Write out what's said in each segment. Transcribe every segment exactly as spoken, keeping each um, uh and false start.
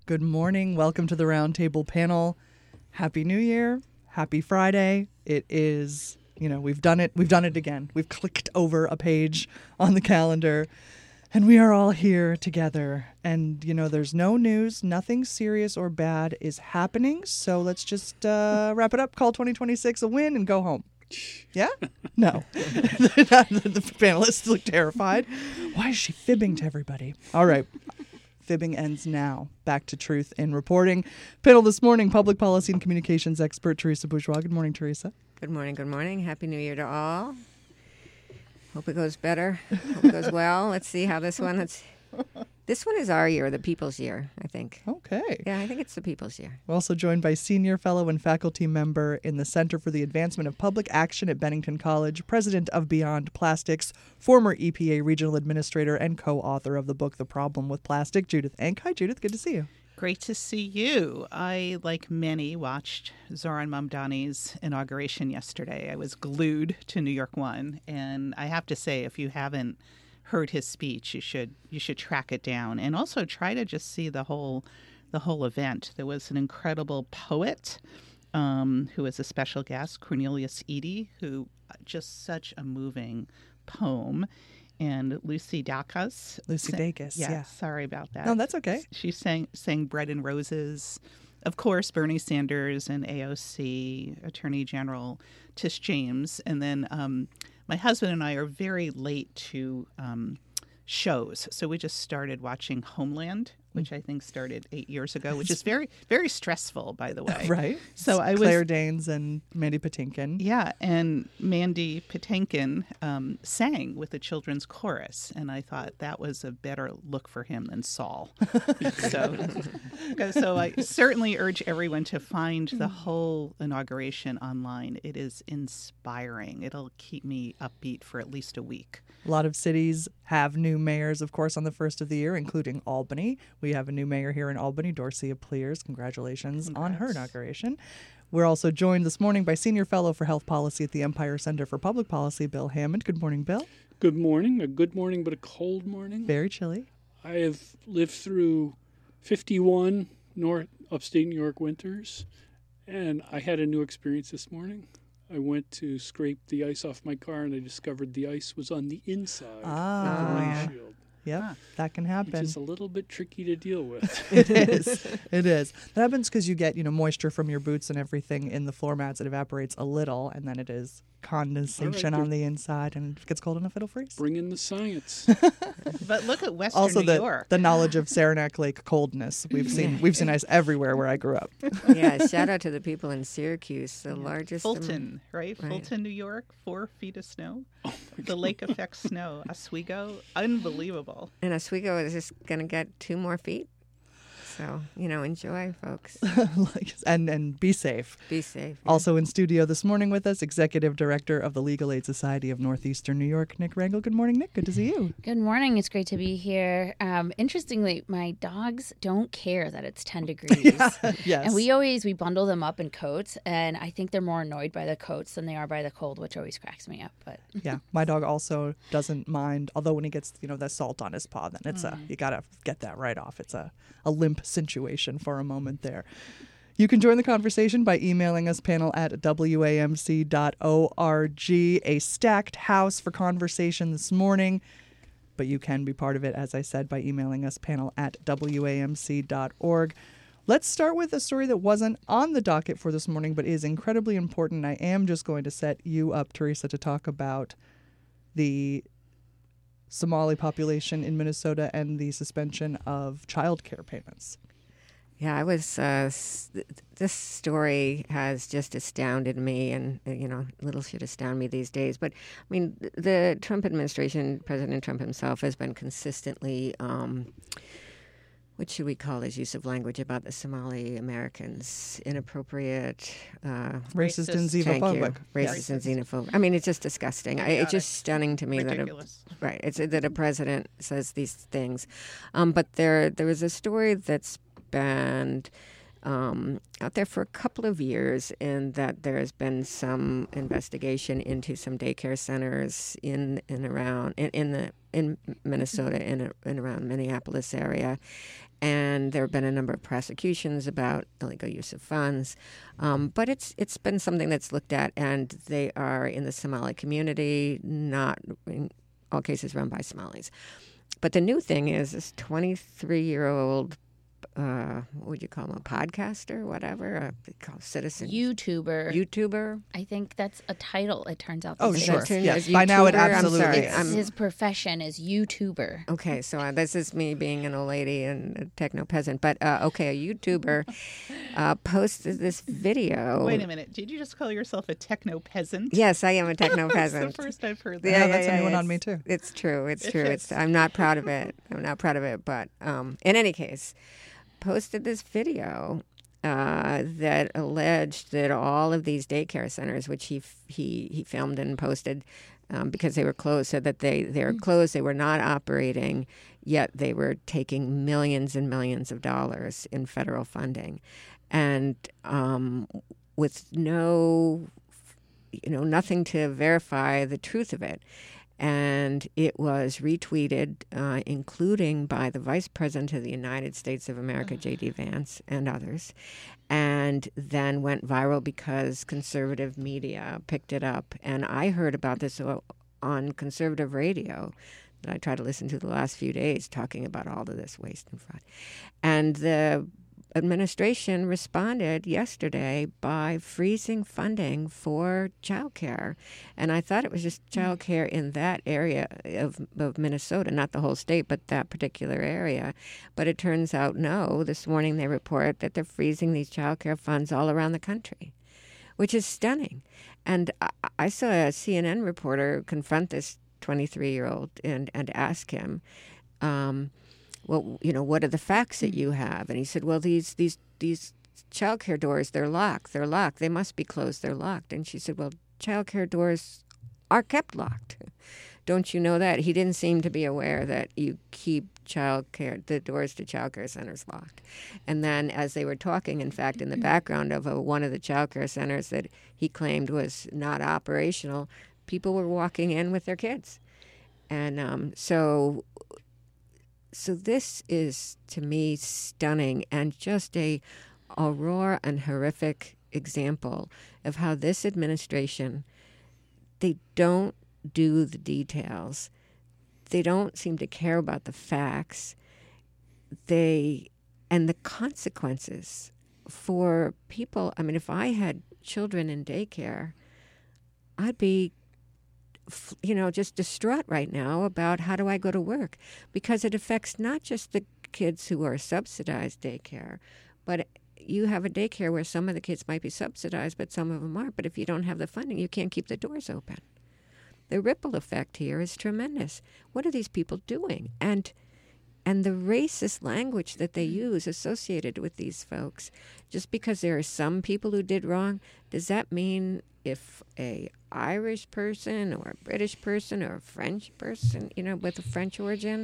Good morning. Welcome to the Roundtable panel. Happy New Year. Happy Friday. It is, you know, we've done it. We've done it again. We've clicked over a page on the calendar and we are all here together. And, you know, there's no news. Nothing serious or bad is happening. So let's just uh, wrap it up. Call twenty twenty-six a win and go home. Yeah? No. the, the panelists look terrified. Why is she fibbing to everybody? All right. Fibbing ends now. Back to truth in reporting. Panel this morning, public policy and communications expert Teresa Bourgeois. Good morning, Teresa. Good morning, good morning. Happy New Year to all. Hope it goes better. Hope it goes well. Let's see how this one, let's, this one is our year, the people's year, I think. Okay. Yeah, I think it's the people's year. We're also joined by senior fellow and faculty member in the Center for the Advancement of Public Action at Bennington College, president of Beyond Plastics, former E P A regional administrator, and co-author of the book, The Problem with Plastic, Judith Enck. Hi, Judith. Good to see you. Great to see you. I, like many, watched Zoran Mamdani's inauguration yesterday. I was glued to New York One, and I have to say, if you haven't heard his speech, you should you should track it down and also try to just see the whole the whole event. There was an incredible poet um, who was a special guest, Cornelius Eady, who just such a moving poem. And Lucy Dacus. Lucy sang, Dacus, yeah, yeah. Sorry about that. No, that's okay. She sang, sang Bread and Roses. Of course, Bernie Sanders and A O C, Attorney General Tish James. And then um, my husband and I are very late to um, shows. So we just started watching Homeland, which I think started eight years ago, which is very, very stressful, by the way. Right. So I was Claire Danes and Mandy Patinkin. Yeah, and Mandy Patinkin um, sang with the children's chorus, and I thought that was a better look for him than Saul. so, so I certainly urge everyone to find the whole inauguration online. It is inspiring. It'll keep me upbeat for at least a week. A lot of cities have new mayors, of course, on the first of the year, including Albany. We have a new mayor here in Albany, Dorcia Pliers. Congratulations Congrats. on her inauguration. We're also joined this morning by Senior Fellow for Health Policy at the Empire Center for Public Policy, Bill Hammond. Good morning, Bill. Good morning. A good morning, but a cold morning. Very chilly. I have lived through fifty-one North upstate New York winters, and I had a new experience this morning. I went to scrape the ice off my car, and I discovered the ice was on the inside Ah. of the Oh, yeah. windshield, Yep, Huh. that can which happen. is a little bit tricky to deal with. It is. It is. That happens because you get, you know, moisture from your boots and everything in the floor mats. It evaporates a little, and then it is condensation All right, on the inside, and if it gets cold enough, it'll freeze. Bring in the science. But look at Western Also, New the York. the knowledge of Saranac Lake coldness. We've seen we've seen ice everywhere where I grew up. Yeah, shout out to the people in Syracuse, the largest. Fulton, right? Right. Fulton, New York, four feet of snow. The lake affects snow. Oswego, unbelievable. And Oswego is just going to get two more feet. So, you know, enjoy, folks. Like, and and be safe. Be safe. yeah. Also in studio this morning with us, Executive Director of the Legal Aid Society of Northeastern New York, Nick Rangel. Good morning, Nick. Good to see you. Good morning. It's great to be here. Um, interestingly, my dogs don't care that it's ten degrees. Yes. And we always, we bundle them up in coats, and I think they're more annoyed by the coats than they are by the cold, which always cracks me up. But Yeah, my dog also doesn't mind. Although when he gets, you know, that salt on his paw, then it's a you gotta get that right off. It's a, a limp situation for a moment there. You can join the conversation by emailing us panel at w a m c dot org. A stacked house for conversation this morning, but you can be part of it, as I said, by emailing us panel at w a m c dot org. Let's start with a story that wasn't on the docket for this morning, but is incredibly important. I am just going to set you up, Teresa, to talk about the Somali population in Minnesota and the suspension of child care payments. Yeah, I was. Uh, s- th- this story has just astounded me, and uh, you know, little should astound me these days. But I mean, th- the Trump administration, President Trump himself, has been consistently. Um, what should we call his use of language about the Somali Americans? Inappropriate, uh, Racist and Racist. thank you, xenophobic. racist and xenophobic. I mean, it's just disgusting. I, it's just stunning to me that a, Ridiculous. right, it's that a president says these things. Um, but there, there was a story that's been um, out there for a couple of years, and that there has been some investigation into some daycare centers in and around in, in the in Minnesota and in, in around Minneapolis area. And there have been a number of prosecutions about illegal use of funds, um, but it's it's been something that's looked at, and they are in the Somali community, not in all cases run by Somalis. But the new thing is this twenty-three-year-old, uh, what would you call him, a podcaster, whatever, a they call citizen YouTuber. YouTuber. I think that's a title. It turns out. Oh, these sure. days. Yes. As By now it YouTuber? I'm absolutely sorry. is. It's I'm- his profession is YouTuber. Okay, so uh, this is me being an old lady and a techno peasant. But, uh, okay, a YouTuber uh, posted this video. Wait a minute. Did you just call yourself a techno peasant? Yes, I am a techno That's peasant. the first I've heard that. Yeah, that's a new one on it's- me, too. It's true. It's It true. fits. It's. I'm not proud of it. I'm not proud of it. But um, in any case, posted this video uh, that alleged that all of these daycare centers, which he f- he he filmed and posted um, because they were closed, said that they they were closed. They were not operating, yet they were taking millions and millions of dollars in federal funding, and um, with no, you know, nothing to verify the truth of it. And it was retweeted, uh, including by the Vice President of the United States of America, J D. Vance, and others, and then went viral because conservative media picked it up. And I heard about this on conservative radio that I tried to listen to the last few days, talking about all of this waste and fraud. And the administration responded yesterday by freezing funding for childcare. And I thought it was just childcare in that area of, of Minnesota, not the whole state, but that particular area. But it turns out, no, this morning they report that they're freezing these childcare funds all around the country, which is stunning. And I, I saw a C N N reporter confront this twenty-three-year-old and, and ask him, um, well, you know, what are the facts that you have? And he said, well, these these these childcare doors, they're locked. They're locked. They must be closed. They're locked. And she said, well, childcare doors are kept locked. Don't you know that? He didn't seem to be aware that you keep childcare, the doors to childcare centers locked. And then as they were talking, in fact, in the background of a, one of the childcare centers that he claimed was not operational, people were walking in with their kids. And um, so... So this is, to me, stunning and just a, a raw and horrific example of how this administration, they don't do the details. They don't seem to care about the facts. They, and the consequences for people. I mean, if I had children in daycare, I'd be you know, just distraught right now about how do I go to work, because it affects not just the kids who are subsidized daycare, but you have a daycare where some of the kids might be subsidized, but some of them aren't. But if you don't have the funding, you can't keep the doors open. The ripple effect here is tremendous. What are these people doing? And and the racist language that they use associated with these folks, just because there are some people who did wrong, does that mean if a Irish person or a British person or a French person, you know, with a French origin,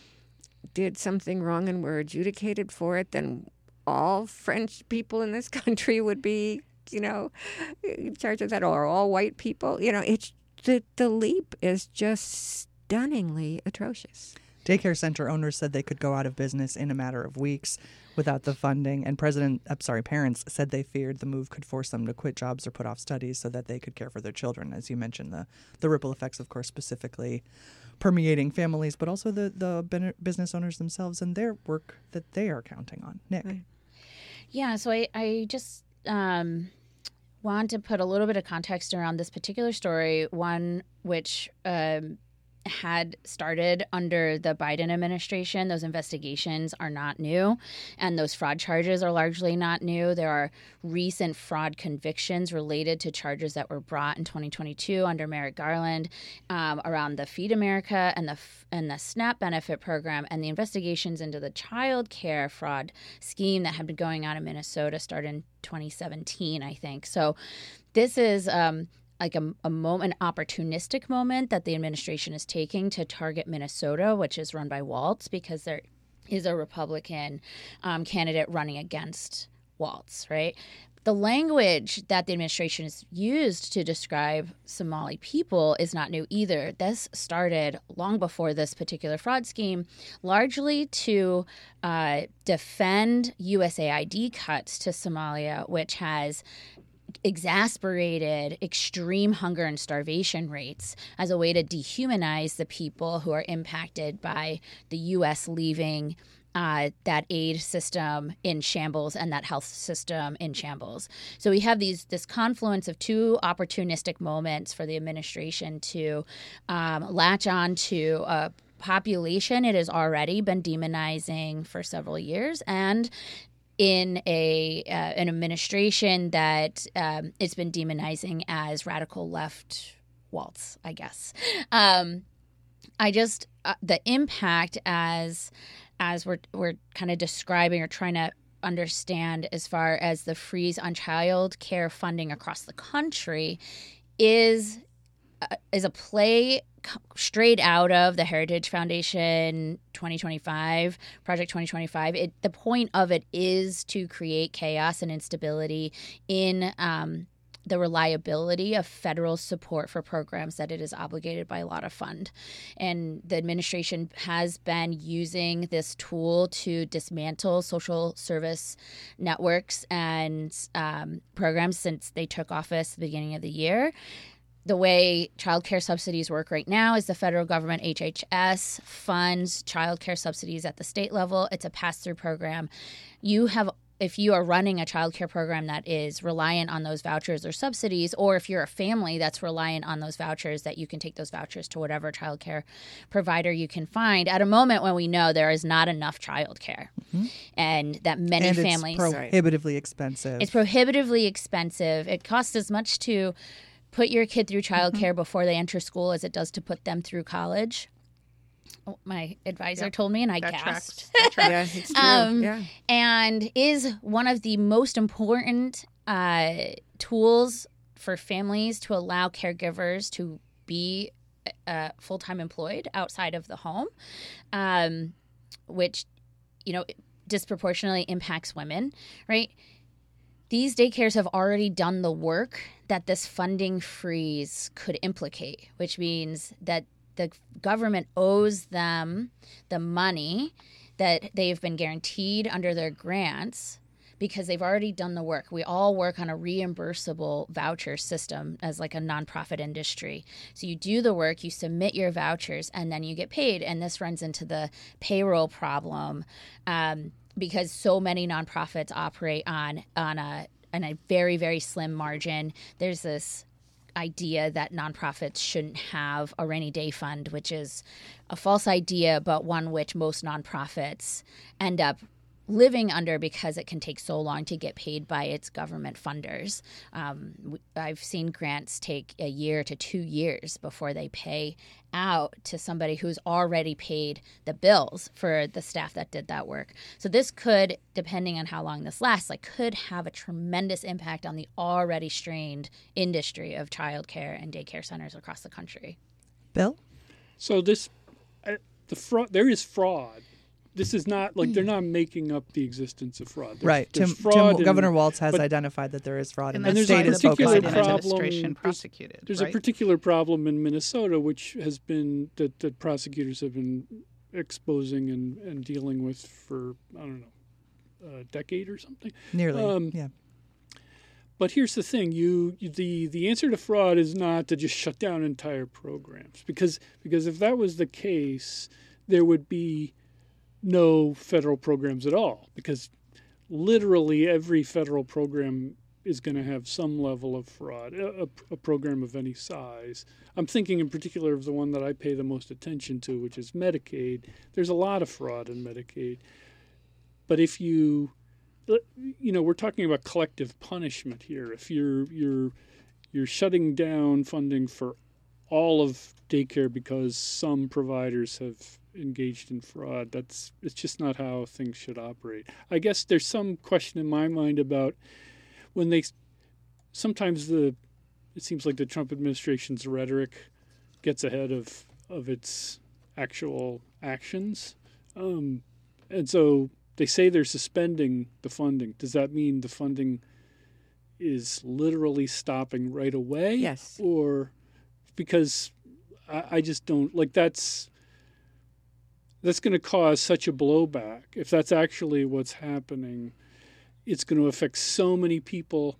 did something wrong and were adjudicated for it, then all French people in this country would be, you know, in charge of that, or all white people? You know, it's the, the leap is just stunningly atrocious. Daycare center owners said they could go out of business in a matter of weeks without the funding. And President, I'm sorry, parents said they feared the move could force them to quit jobs or put off studies so that they could care for their children. As you mentioned, the, the ripple effects, of course, specifically permeating families, but also the, the business owners themselves and their work that they are counting on. Nick. Right. Yeah, so I, I just um, want to put a little bit of context around this particular story, one which um, had started under the Biden administration. Those investigations are not new, and those fraud charges are largely not new. There are recent fraud convictions related to charges that were brought in twenty twenty-two under Merrick Garland um, around the Feed America and the and the SNAP benefit program, and the investigations into the child care fraud scheme that had been going on in Minnesota started in twenty seventeen, I think. So this is um, like a, a moment, an opportunistic moment that the administration is taking to target Minnesota, which is run by Waltz, because there is a Republican um, candidate running against Waltz, right? The language that the administration has used to describe Somali people is not new either. This started long before this particular fraud scheme, largely to uh, defend U S A I D cuts to Somalia, which has exasperated extreme hunger and starvation rates as a way to dehumanize the people who are impacted by the U S leaving Uh, that aid system in shambles and that health system in shambles. So we have these this confluence of two opportunistic moments for the administration to um, latch on to a population it has already been demonizing for several years, and in a uh, an administration that um, it's been demonizing as radical left Waltz, I guess. Um, I just uh, the impact as as we're we're kind of describing or trying to understand as far as the freeze on child care funding across the country is uh, is a play straight out of the Heritage Foundation twenty twenty-five, Project twenty twenty-five. It, the point of it is to create chaos and instability in um, the reliability of federal support for programs that it is obligated by law to fund. And the administration has been using this tool to dismantle social service networks and um, programs since they took office at the beginning of the year. The way child care subsidies work right now is the federal government, H H S, funds child care subsidies at the state level. It's a pass-through program. You have If you are running a child care program that is reliant on those vouchers or subsidies, or if you're a family that's reliant on those vouchers, that you can take those vouchers to whatever child care provider you can find at a moment when we know there is not enough child care, mm-hmm. and that many and families... it's prohibitively expensive. It's prohibitively expensive. It costs as much to put your kid through child care mm-hmm. before they enter school as it does to put them through college. Oh, my advisor yep. told me, and I that gasped. Tracks. That yeah, it's true. um, yeah. And is one of the most important uh, tools for families to allow caregivers to be uh, full-time employed outside of the home, um, which, you know, disproportionately impacts women, right? These daycares have already done the work that this funding freeze could implicate, which means that the government owes them the money that they've been guaranteed under their grants because they've already done the work. We all work on a reimbursable voucher system as like a nonprofit industry. So you do the work, you submit your vouchers, and then you get paid. And this runs into the payroll problem um, because so many nonprofits operate on on a on a very, very slim margin. There's this idea that nonprofits shouldn't have a rainy day fund, which is a false idea, but one which most nonprofits end up living under because it can take so long to get paid by its government funders. Um, I've seen grants take a year to two years before they pay out to somebody who's already paid the bills for the staff that did that work. So this could, depending on how long this lasts, like could have a tremendous impact on the already strained industry of childcare and daycare centers across the country. Bill? So this, uh, the fraud, there is fraud. This is not like they're not making up the existence of fraud. There's, right. there's Tim, fraud Tim, Governor and, Waltz has but, identified that there is fraud, and, and the there's state a is focusing particular on problem, it. administration prosecuted. There's right? a particular problem in Minnesota, which has been that, that prosecutors have been exposing and, and dealing with for I don't know, a decade or something. Nearly. Um, yeah. But here's the thing: you the the answer to fraud is not to just shut down entire programs, because because if that was the case, there would be no federal programs at all, because literally every federal program is going to have some level of fraud, a, a program of any size. I'm thinking in particular of the one that I pay the most attention to, which is Medicaid. There's a lot of fraud in Medicaid. But if you, you know, we're talking about collective punishment here. If you're you're you're shutting down funding for all of daycare because some providers have engaged in fraud, that's it's just not how things should operate. I guess there's some question in my mind about when they sometimes the it seems like the Trump administration's rhetoric gets ahead of of its actual actions, um, and so they say they're suspending the funding. Does that mean the funding is literally stopping right away? Yes. Or because I, I just don't, like that's, that's going to cause such a blowback. If that's actually what's happening, it's going to affect so many people,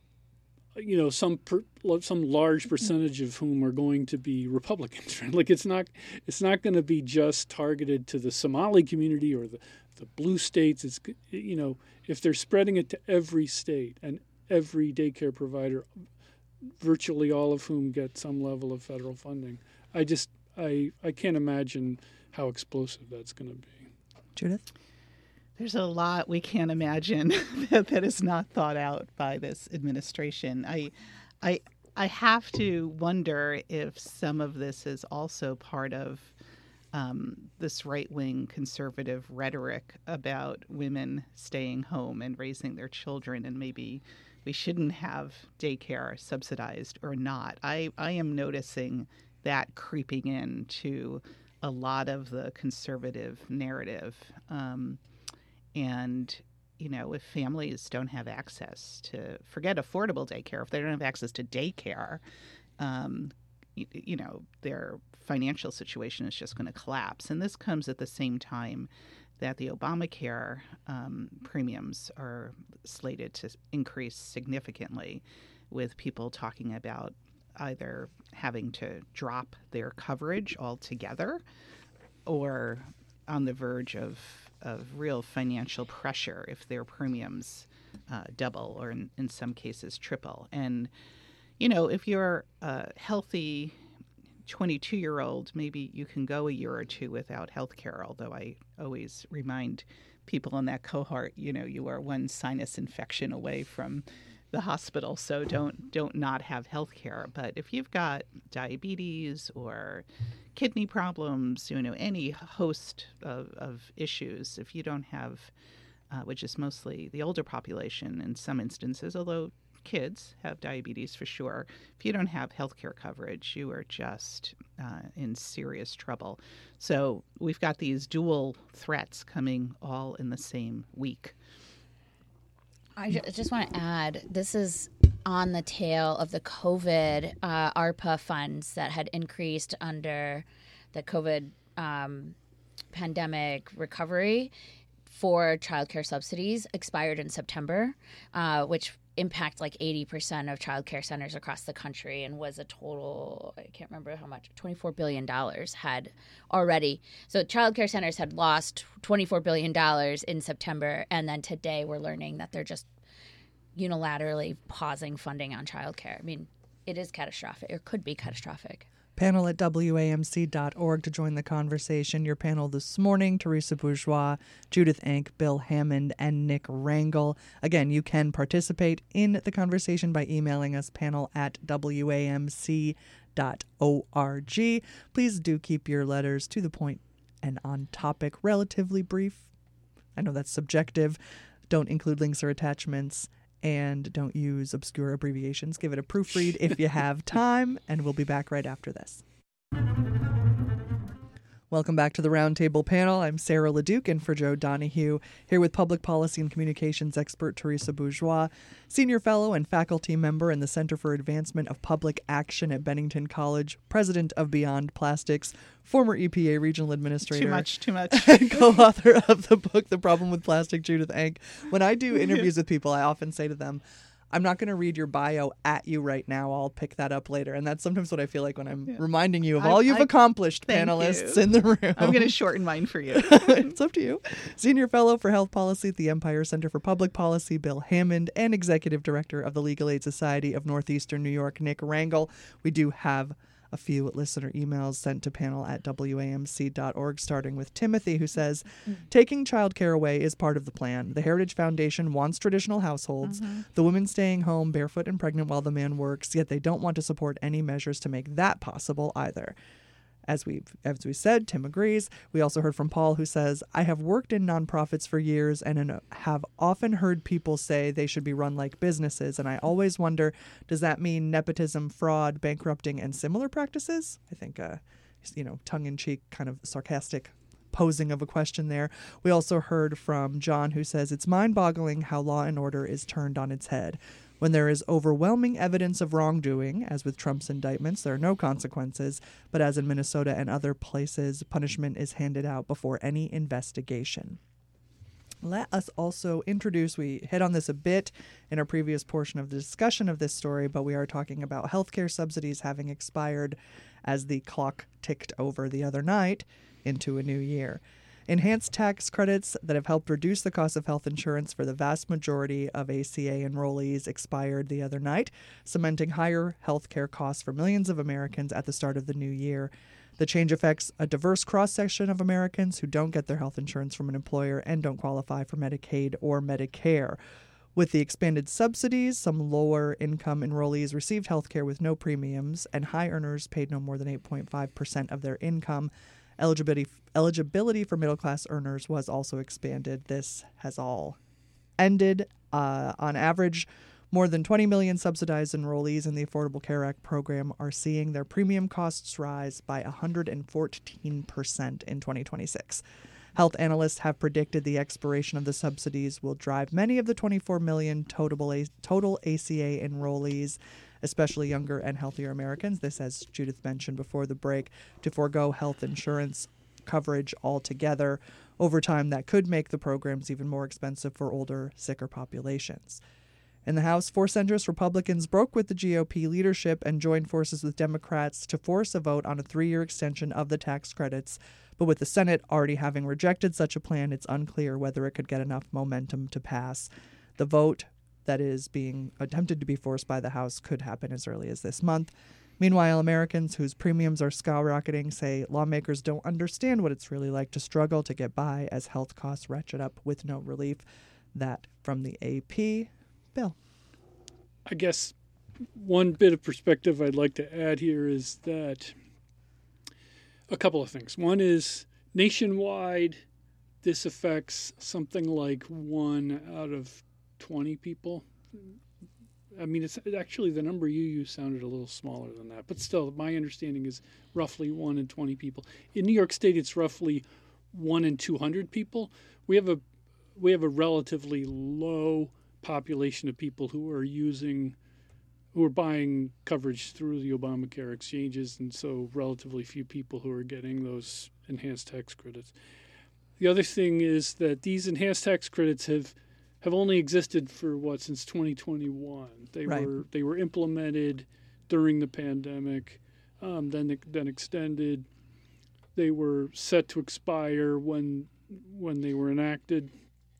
you know, some per, some large percentage of whom are going to be Republicans. Right? Like it's not it's not going to be just targeted to the Somali community or the, the blue states. It's, you know, if they're spreading it to every state and every daycare provider, virtually all of whom get some level of federal funding, I just I I can't imagine how explosive that's going to be. Judith? There's a lot we can't imagine that, that is not thought out by this administration. I, I, I have to wonder if some of this is also part of um, this right-wing conservative rhetoric about women staying home and raising their children, and maybe we shouldn't have daycare subsidized or not. I, I am noticing that creeping into a lot of the conservative narrative. Um, And, you know, if families don't have access to, forget affordable daycare, if they don't have access to daycare, um, you, you know, their financial situation is just going to collapse. And this comes at the same time that the Obamacare um, premiums are slated to increase significantly, with people talking about either having to drop their coverage altogether or on the verge of of real financial pressure if their premiums uh, double or in, in some cases triple. And, you know, if you're a healthy twenty-two-year-old, maybe you can go a year or two without health care, although I always remind people in that cohort, you know, you are one sinus infection away from the hospital, so don't don't not have health care. But if you've got diabetes or kidney problems, you know, any host of, of issues, if you don't have, uh, which is mostly the older population in some instances, although kids have diabetes for sure, if you don't have health care coverage, you are just uh, in serious trouble. So we've got these dual threats coming all in the same week. I just want to add, this is on the tail of the COVID uh, ARPA funds that had increased under the COVID um, pandemic recovery for childcare subsidies, expired in September, uh, which impact like eighty percent of childcare centers across the country, and was a total, I can't remember how much, twenty-four billion dollars had already. So childcare centers had lost twenty-four billion dollars in September, and then today we're learning that they're just unilaterally pausing funding on childcare. I mean, it is catastrophic, or could be catastrophic. Panel at W A M C dot org to join the conversation. Your panel this morning, Teresa Bourgeois, Judith Enck, Bill Hammond, and Nick Rangel. Again, you can participate in the conversation by emailing us, panel at W A M C dot org. Please do keep your letters to the point and on topic, relatively brief. I know that's subjective. Don't include links or attachments. And don't use obscure abbreviations. Give it a proofread if you have time, and we'll be back right after this. Welcome back to the Roundtable Panel. I'm Sarah LeDuc, in for Joe Donahue, here with public policy and communications expert Teresa Bourgeois, senior fellow and faculty member in the Center for Advancement of Public Action at Bennington College, president of Beyond Plastics, former E P A regional administrator. Too much, too much. And co-author of the book, The Problem with Plastic, Judith Enck. When I do interviews with people, I often say to them, I'm not going to read your bio at you right now. I'll pick that up later. And that's sometimes what I feel like when I'm yeah. reminding you of I, all you've I, accomplished, panelists you. in the room. I'm going to shorten mine for you. It's up to you. Senior Fellow for Health Policy at the Empire Center for Public Policy, Bill Hammond, and Executive Director of the Legal Aid Society of Northeastern New York, Nick Rangel. We do have a few listener emails sent to panel at W A M C dot org, starting with Timothy, who says, taking childcare away is part of the plan. The Heritage Foundation wants traditional households, mm-hmm. the women staying home barefoot and pregnant while the man works, yet they don't want to support any measures to make that possible either. As we've, as we said, Tim agrees. We also heard from Paul, who says, I have worked in nonprofits for years and have often heard people say they should be run like businesses. And I always wonder, does that mean nepotism, fraud, bankrupting, and similar practices? I think, uh, you know, tongue-in-cheek, kind of sarcastic posing of a question there. We also heard from John, who says it's mind-boggling how law and order is turned on its head. When there is overwhelming evidence of wrongdoing, as with Trump's indictments, there are no consequences, but as in Minnesota and other places, punishment is handed out before any investigation. Let us also introduce, we hit on this a bit in our previous portion of the discussion of this story, but we are talking about healthcare subsidies having expired as the clock ticked over the other night into a new year. Enhanced tax credits that have helped reduce the cost of health insurance for the vast majority of A C A enrollees expired the other night, cementing higher healthcare costs for millions of Americans at the start of the new year. The change affects a diverse cross-section of Americans who don't get their health insurance from an employer and don't qualify for Medicaid or Medicare. With the expanded subsidies, some lower-income enrollees received health care with no premiums, and high earners paid no more than eight point five percent of their income. Eligibility, eligibility for middle-class earners was also expanded. This has all ended. Uh, on average, more than twenty million subsidized enrollees in the Affordable Care Act program are seeing their premium costs rise by one hundred fourteen percent in twenty twenty-six. Health analysts have predicted the expiration of the subsidies will drive many of the twenty-four million total, total A C A enrollees, especially younger and healthier Americans, this, as Judith mentioned before the break, to forego health insurance coverage altogether. Over time, that could make the programs even more expensive for older, sicker populations. In the House, four centrist Republicans broke with the G O P leadership and joined forces with Democrats to force a vote on a three-year extension of the tax credits. But with the Senate already having rejected such a plan, it's unclear whether it could get enough momentum to pass. The vote that is being attempted to be forced by the House could happen as early as this month. Meanwhile, Americans whose premiums are skyrocketing say lawmakers don't understand what it's really like to struggle to get by as health costs ratchet up with no relief. That from the A P. Bill. I guess one bit of perspective I'd like to add here is that a couple of things. One is nationwide, this affects something like one out of twenty people. I mean, it's actually the number you used sounded a little smaller than that, but still, my understanding is roughly one in twenty people. In New York State, it's roughly one in two hundred people. We have a we have a relatively low population of people who are using, who are buying coverage through the Obamacare exchanges, and so relatively few people who are getting those enhanced tax credits. The other thing is that these enhanced tax credits have have only existed for what since twenty twenty-one. They right. were they were implemented during the pandemic, um, then then extended. They were set to expire when when they were enacted.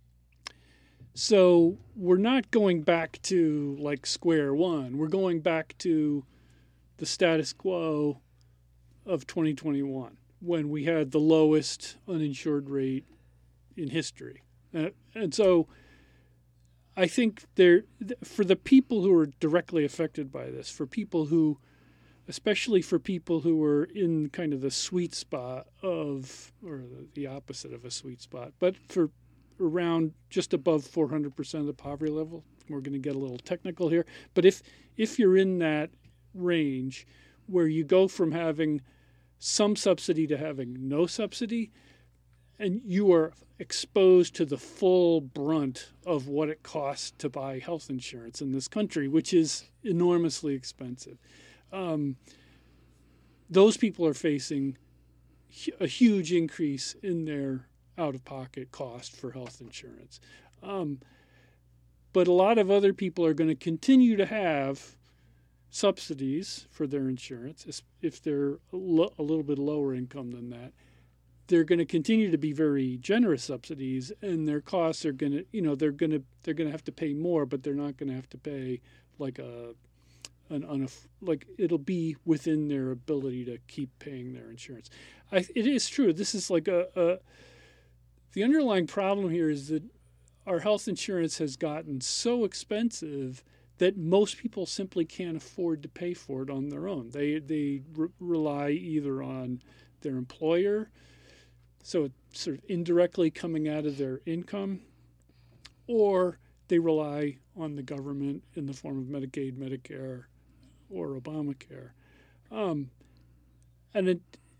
So we're not going back to like square one. We're going back to the status quo of twenty twenty-one when we had the lowest uninsured rate in history. Uh, and so I think there, for the people who are directly affected by this, for people who, especially for people who are in kind of the sweet spot of, or the opposite of a sweet spot, but for around just above four hundred percent of the poverty level. We're going to get a little technical here. But if if you're in that range where you go from having some subsidy to having no subsidy, and you are exposed to the full brunt of what it costs to buy health insurance in this country, which is enormously expensive, um, those people are facing a huge increase in their out-of-pocket cost for health insurance. Um, but a lot of other people are going to continue to have subsidies for their insurance if they're a, lo- a little bit lower income than that. They're going to continue to be very generous subsidies, and their costs are going to, you know, they're going to they're going to have to pay more, but they're not going to have to pay like a an unaf- like it'll be within their ability to keep paying their insurance. I, it is true. This is like a, a the underlying problem here is that our health insurance has gotten so expensive that most people simply can't afford to pay for it on their own. They they re- rely either on their employer, so it's sort of indirectly coming out of their income, or they rely on the government in the form of Medicaid, Medicare, or Obamacare. Um, and it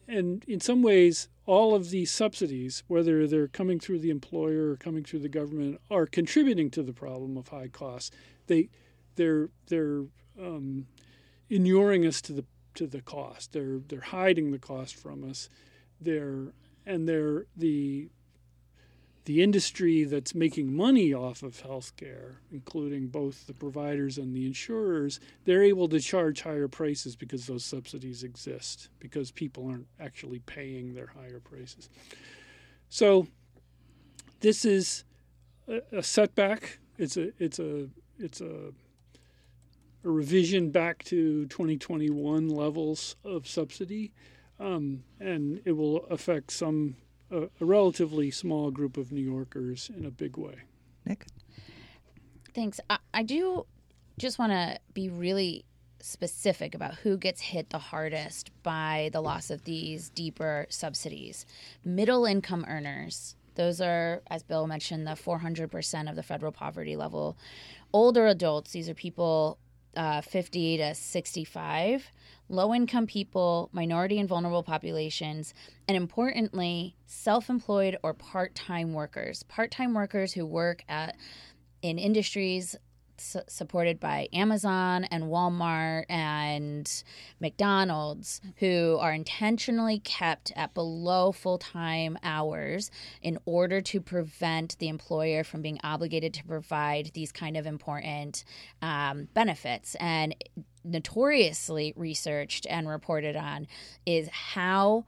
and in some ways, all of these subsidies, whether they're coming through the employer or coming through the government, are contributing to the problem of high costs. They, they're they're um, inuring us to the to the cost. They're they're hiding the cost from us. They're and they're the the industry that's making money off of healthcare, including both the providers and the insurers, they're able to charge higher prices because those subsidies exist, because people aren't actually paying their higher prices. So this is a, a setback. It's a it's a it's a a revision back to twenty twenty-one levels of subsidy, um, and it will affect some A, a relatively small group of New Yorkers in a big way. Nick? Thanks. I, I do just want to be really specific about who gets hit the hardest by the loss of these deeper subsidies. Middle income earners. Those are, as Bill mentioned, the four hundred percent of the federal poverty level. Older adults, these are people uh, fifty to sixty-five. Low-income people, minority and vulnerable populations, and importantly, self-employed or part-time workers. Part-time workers who work at in industries su- supported by Amazon and Walmart and McDonald's, who are intentionally kept at below full-time hours in order to prevent the employer from being obligated to provide these kind of important um, benefits. And notoriously researched and reported on is how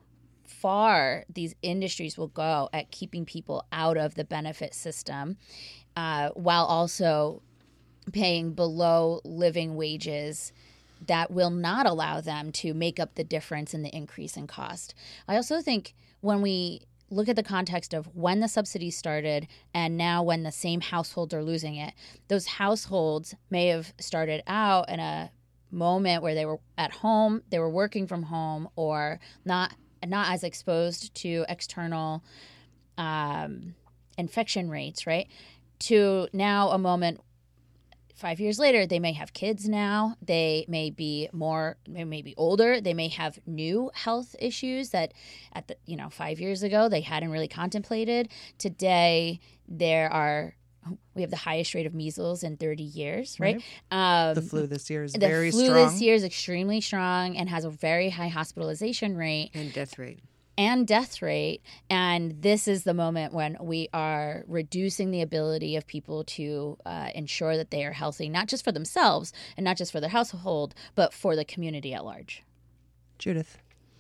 far these industries will go at keeping people out of the benefit system, uh, while also paying below living wages that will not allow them to make up the difference in the increase in cost. I also think when we look at the context of when the subsidies started and now when the same households are losing it, those households may have started out in a moment where they were at home, they were working from home, or not not as exposed to external um, infection rates, right? To now a moment five years later, they may have kids now, they may be more, they may be older, they may have new health issues that at the, you know, five years ago they hadn't really contemplated. Today, there are We have the highest rate of measles in thirty years, right? right. Um, the flu this year is the very flu strong. this year is extremely strong and has a very high hospitalization rate. And death rate. And death rate. And this is the moment when we are reducing the ability of people to uh, ensure that they are healthy, not just for themselves and not just for their household, but for the community at large. Judith?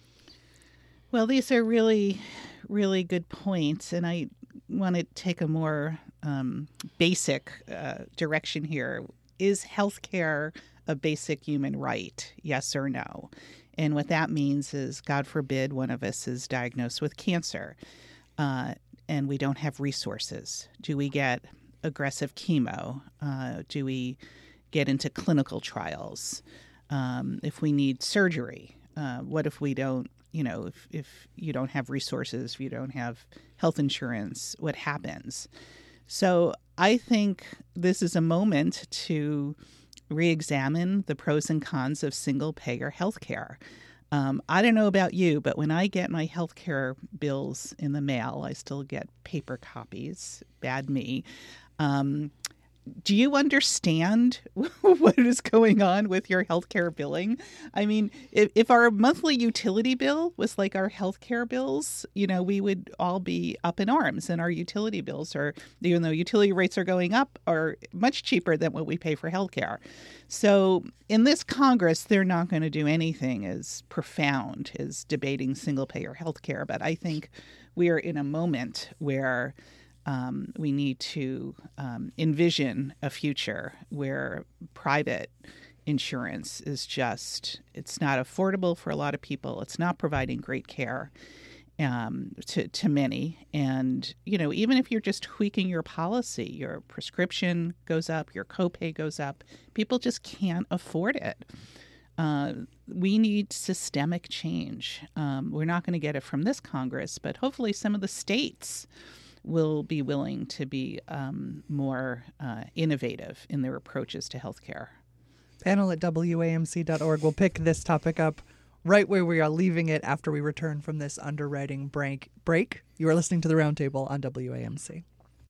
Well, these are really, really good points. And I want to take a more um, basic uh, direction here. Is healthcare a basic human right? Yes or no? And what that means is, God forbid, one of us is diagnosed with cancer uh, and we don't have resources. Do we get aggressive chemo? Uh, do we get into clinical trials? Um, if we need surgery, uh, what if we don't, you know, if, if you don't have resources, if you don't have health insurance, what happens? So I think this is a moment to re-examine the pros and cons of single-payer healthcare. Um, I don't know about you, but when I get my healthcare bills in the mail, I still get paper copies. Bad me. Um, do you understand what is going on with your healthcare billing? I mean, if, if our monthly utility bill was like our healthcare bills, you know, we would all be up in arms. And our utility bills are, even though utility rates are going up, are much cheaper than what we pay for healthcare. So in this Congress, they're not going to do anything as profound as debating single-payer healthcare. But I think we are in a moment where Um, we need to um, envision a future where private insurance is just, it's not affordable for a lot of people. It's not providing great care um, to, to many. And, you know, even if you're just tweaking your policy, your prescription goes up, your copay goes up, people just can't afford it. Uh, we need systemic change. Um, we're not going to get it from this Congress, but hopefully some of the states will be willing to be um, more uh, innovative in their approaches to healthcare. Panel at W A M C dot org will pick this topic up right where we are leaving it after we return from this underwriting break. Break. You are listening to the Roundtable on W A M C.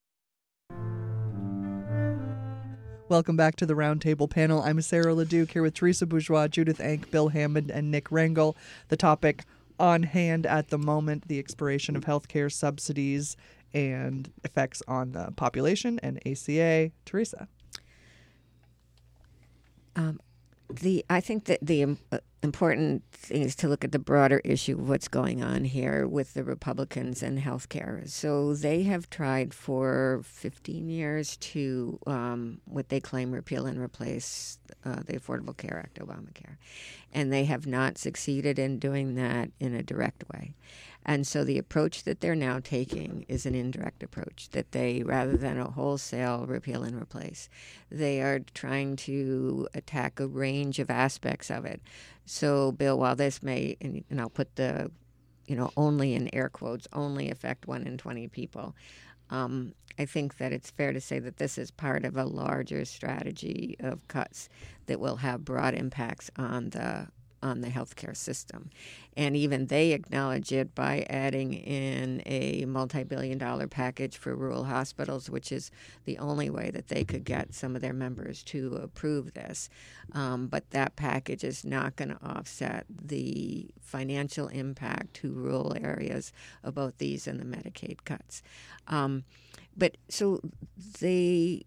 Welcome back to the Roundtable panel. I'm Sarah LeDuc here with Teresa Bourgeois, Judith Enck, Bill Hammond, and Nick Rangel. The topic on hand at the moment, the expiration of healthcare subsidies and effects on the population and A C A. Teresa. Um, the I think that the um, important thing is to look at the broader issue of what's going on here with the Republicans and healthcare. So they have tried for fifteen years to, um, what they claim, repeal and replace uh, the Affordable Care Act, Obamacare. And they have not succeeded in doing that in a direct way. And so the approach that they're now taking is an indirect approach, that they, rather than a wholesale repeal and replace, they are trying to attack a range of aspects of it. So, Bill, while this may, and, and I'll put the, you know, only in air quotes, only affect one in twenty people, um, I think that it's fair to say that this is part of a larger strategy of cuts that will have broad impacts on the on the healthcare system. And even they acknowledge it by adding in a multi-billion dollar package for rural hospitals, which is the only way that they could get some of their members to approve this. Um, but that package is not going to offset the financial impact to rural areas of both these and the Medicaid cuts. Um, but so they...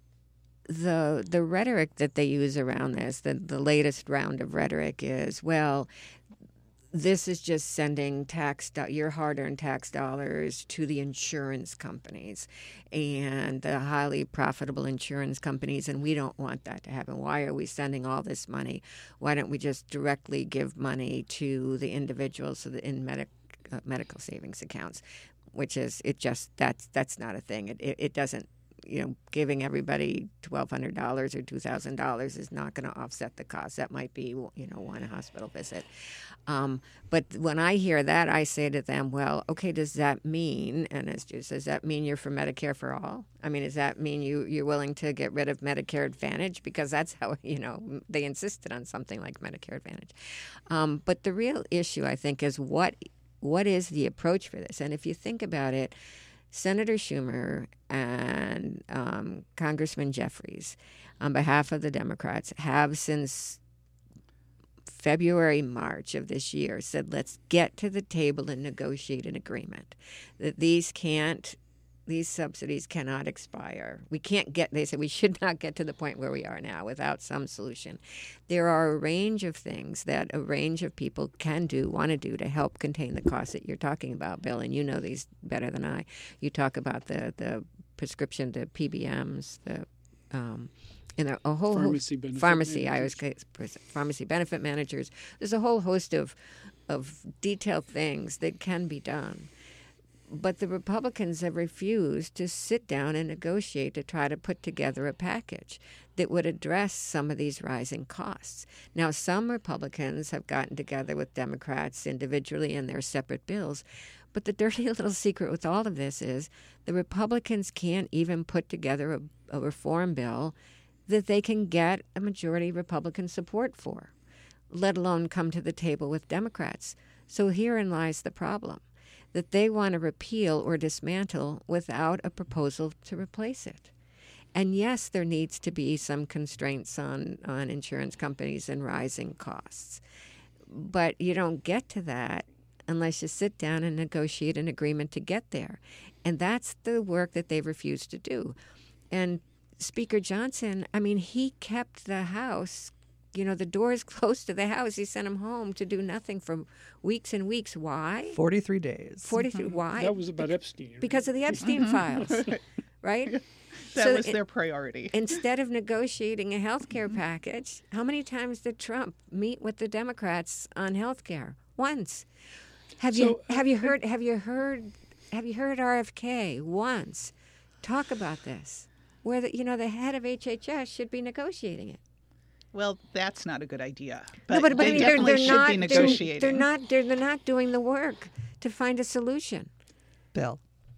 The the rhetoric that they use around this, the, the latest round of rhetoric is, well, this is just sending tax do- your hard-earned tax dollars to the insurance companies and the highly profitable insurance companies, and we don't want that to happen. Why are we sending all this money? Why don't we just directly give money to the individuals so that in medic, uh, medical savings accounts, which is, it just, that's, that's not a thing. It, it, it doesn't. You know, giving everybody twelve hundred dollars or two thousand dollars is not going to offset the cost. That might be, you know, one hospital visit. Um, but when I hear that, I say to them, well, okay, does that mean, and as Jude says, does that mean you're for Medicare for all? I mean, does that mean you, you're willing to get rid of Medicare Advantage? Because that's how, you know, they insisted on something like Medicare Advantage. Um, but the real issue, I think, is what what is the approach for this? And if you think about it, Senator Schumer and um, Congressman Jeffries, on behalf of the Democrats, have since February, March of this year said, let's get to the table and negotiate an agreement. That these can't, these subsidies cannot expire. We can't get, they said we should not get to the point where we are now without some solution. There are a range of things that a range of people can do, want to do to help contain the costs that you're talking about, Bill, and you know these better than I. You talk about the, the prescription, the P B Ms, the um, and there, a whole pharmacy ho- benefit pharmacy. managers. I was pharmacy benefit managers. There's a whole host of of detailed things that can be done. But the Republicans have refused to sit down and negotiate to try to put together a package that would address some of these rising costs. Now, some Republicans have gotten together with Democrats individually in their separate bills, but the dirty little secret with all of this is the Republicans can't even put together a, a reform bill that they can get a majority Republican support for, let alone come to the table with Democrats. So herein lies the problem, that they want to repeal or dismantle without a proposal to replace it. And yes, there needs to be some constraints on, on insurance companies and rising costs. But you don't get to that unless you sit down and negotiate an agreement to get there. And that's the work that they've refused to do. And Speaker Johnson, I mean, he kept the House, you know, the doors closed to the House. He sent them home to do nothing for weeks and weeks. Why? forty-three days. forty-three. Mm-hmm. Why? That was about Epstein. Because of the Epstein files, right? That So was it- their priority. Instead of negotiating a health care package, how many times did Trump meet with the Democrats on health care? Once. Have you So, have you heard have you heard have you heard R F K once talk about this? Where the you know the head of H H S should be negotiating it. Well, that's not a good idea. But, No, but, but I they mean, they're, definitely they're should not be they're- negotiating. They're, not they're, they're not doing the work to find a solution. Bill.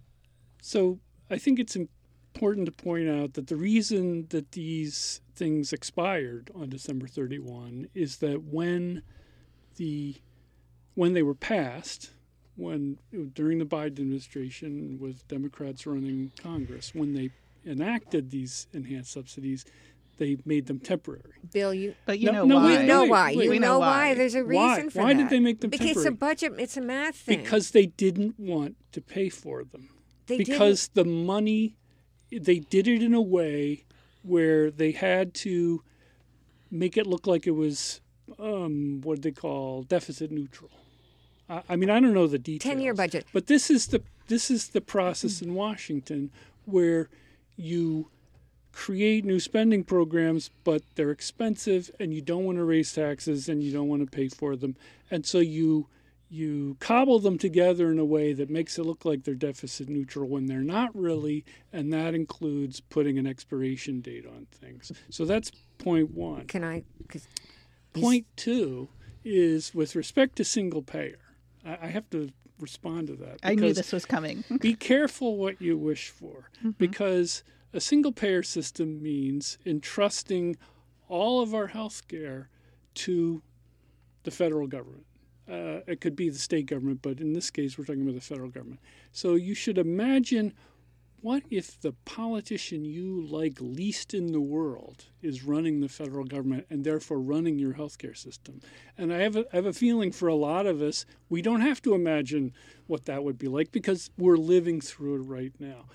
So I think it's important to point out that the reason that these things expired on December thirty-first is that when the when they were passed, when during the Biden administration with Democrats running Congress, when they enacted these enhanced subsidies, they made them temporary. Bill, you But you No, know no, why. wait, you know wait, why. wait. You We know know why. why. There's a reason Why? for Why that. did they make them because temporary? it's a budget. It's a math thing. Because they didn't want to pay for them. they because the money, they did it in a way where they had to make it look like it was um, what they call deficit neutral. I, I mean, I don't know the details. ten-year budget. But this is the this is the process in Washington where you create new spending programs, but they're expensive, and you don't want to raise taxes, and you don't want to pay for them, and so you you cobble them together in a way that makes it look like they're deficit neutral when they're not really, and that includes putting an expiration date on things. So that's point one. Can I? Cause Point two is with respect to single payer. I, I have to respond to that. I knew because this was coming. be careful what you wish for, because a single payer system means entrusting all of our health care to the federal government. Uh, it could be the state government, but in this case, we're talking about the federal government. So you should imagine, what if the politician you like least in the world is running the federal government and therefore running your healthcare system? And I have a, I have a feeling for a lot of us, we don't have to imagine what that would be like because we're living through it right now.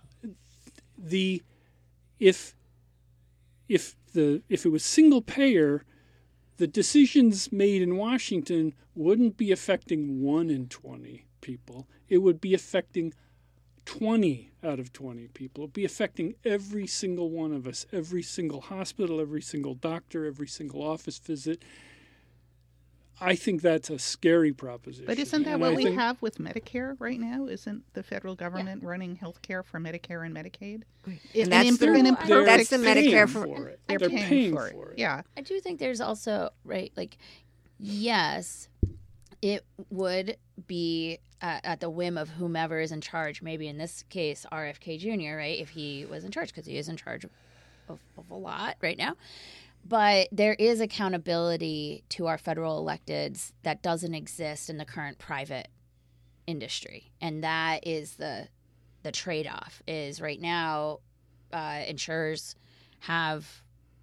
The if if the if it was single payer, the decisions made in Washington wouldn't be affecting one in twenty people. It would be affecting twenty out of twenty people. It would be affecting every single one of us, every single hospital, every single doctor, every single office visit. I think that's a scary proposition. But isn't that And what I we think- have with Medicare right now? Isn't the federal government running health care for Medicare and Medicaid? And that's the- an They're imperfect that's the Medicare thing. for- it. They're, They're paying, paying for, for it. it. Yeah. I do think there's also, right, like, yes, it would be uh, at the whim of whomever is in charge, maybe in this case, R F K Junior, right, if he was in charge, because he is in charge of, of, of a lot right now. But there is accountability to our federal electeds that doesn't exist in the current private industry. And that is the the trade-off is right now uh, insurers have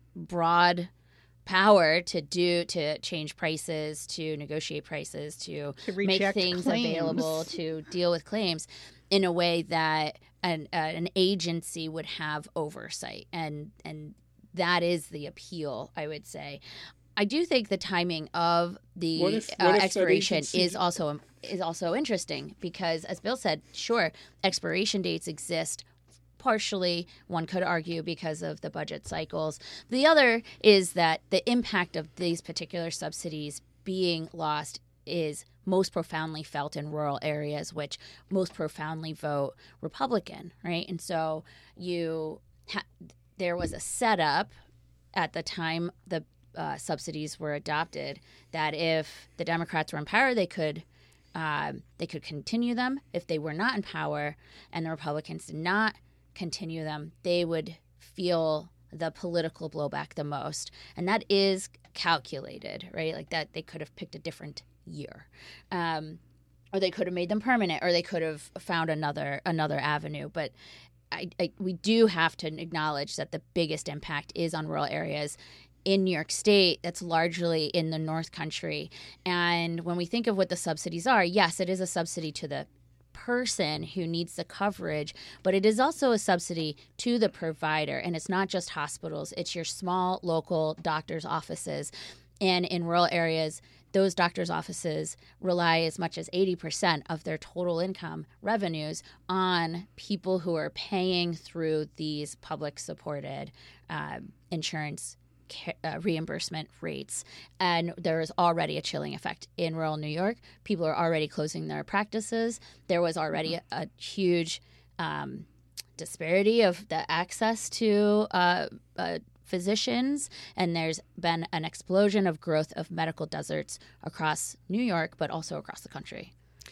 broad power to do to change prices, to negotiate prices, to, To make reject things claims. available, to deal with claims in a way that an uh, an agency would have oversight, and and that is the appeal, I would say. I do think the timing of the What if- uh, what if that expiration agency- is also is also interesting because, as Bill said, sure, expiration dates exist. Partially, one could argue because of the budget cycles. The other is that the impact of these particular subsidies being lost is most profoundly felt in rural areas, which most profoundly vote Republican, right? And so you ha- there was a setup at the time the uh, subsidies were adopted that if the Democrats were in power, they could um, they could continue them. If they were not in power and the Republicans did not continue them, they would feel the political blowback the most. And that is calculated, right? Like that they could have picked a different year. Um, or they could have made them permanent, or they could have found another another avenue. But I, I, we do have to acknowledge that the biggest impact is on rural areas in New York State. That's largely in the North Country. And when we think of what the subsidies are, yes, it is a subsidy to the person who needs the coverage, but it is also a subsidy to the provider. And it's not just hospitals, it's your small local doctor's offices. And in rural areas, those doctors' offices rely as much as eighty percent of their total income revenues on people who are paying through these public-supported uh, insurance uh, reimbursement rates. And there is already a chilling effect in rural New York. People are already closing their practices. There was already a, a huge um, disparity of the access to uh, uh physicians, and there's been an explosion of growth of medical deserts across New York, but also across the country.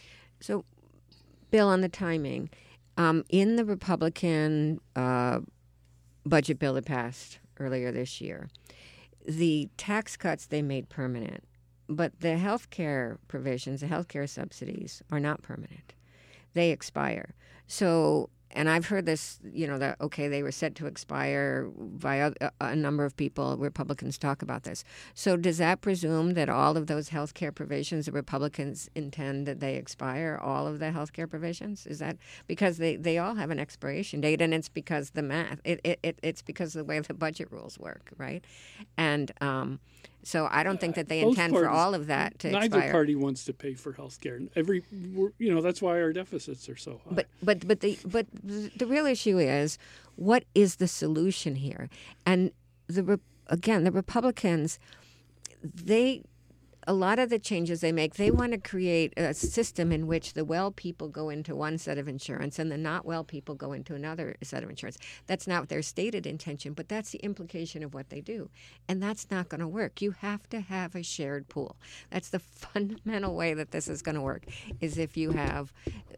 So, Bill, on the timing, um, in the Republican uh, budget bill that passed earlier this year, the tax cuts they made permanent but the health care provisions, the health care subsidies are not permanent. They expire. So, and I've heard this, you know, that, okay, they were set to expire by a, a number of people. Republicans talk about this. So does that presume that all of those health care provisions, the Republicans intend that they expire, all of the health care provisions? Is that because they, they all have an expiration date, and it's because the math, it, it, it it's because of the way the budget rules work, right? And um, so I don't think that they Both intend for parties- all of that to Neither expire. party wants to pay for health care. Every, we're- you know, that's why our deficits are so high. But but but the but the real issue is, what is the solution here? And the Re- again, the Republicans, they a lot of the changes they make, they want to create a system in which the well people go into one set of insurance and the not well people go into another set of insurance. That's not their stated intention, but that's the implication of what they do. And that's not going to work. You have to have a shared pool. That's the fundamental way that this is going to work, is if you have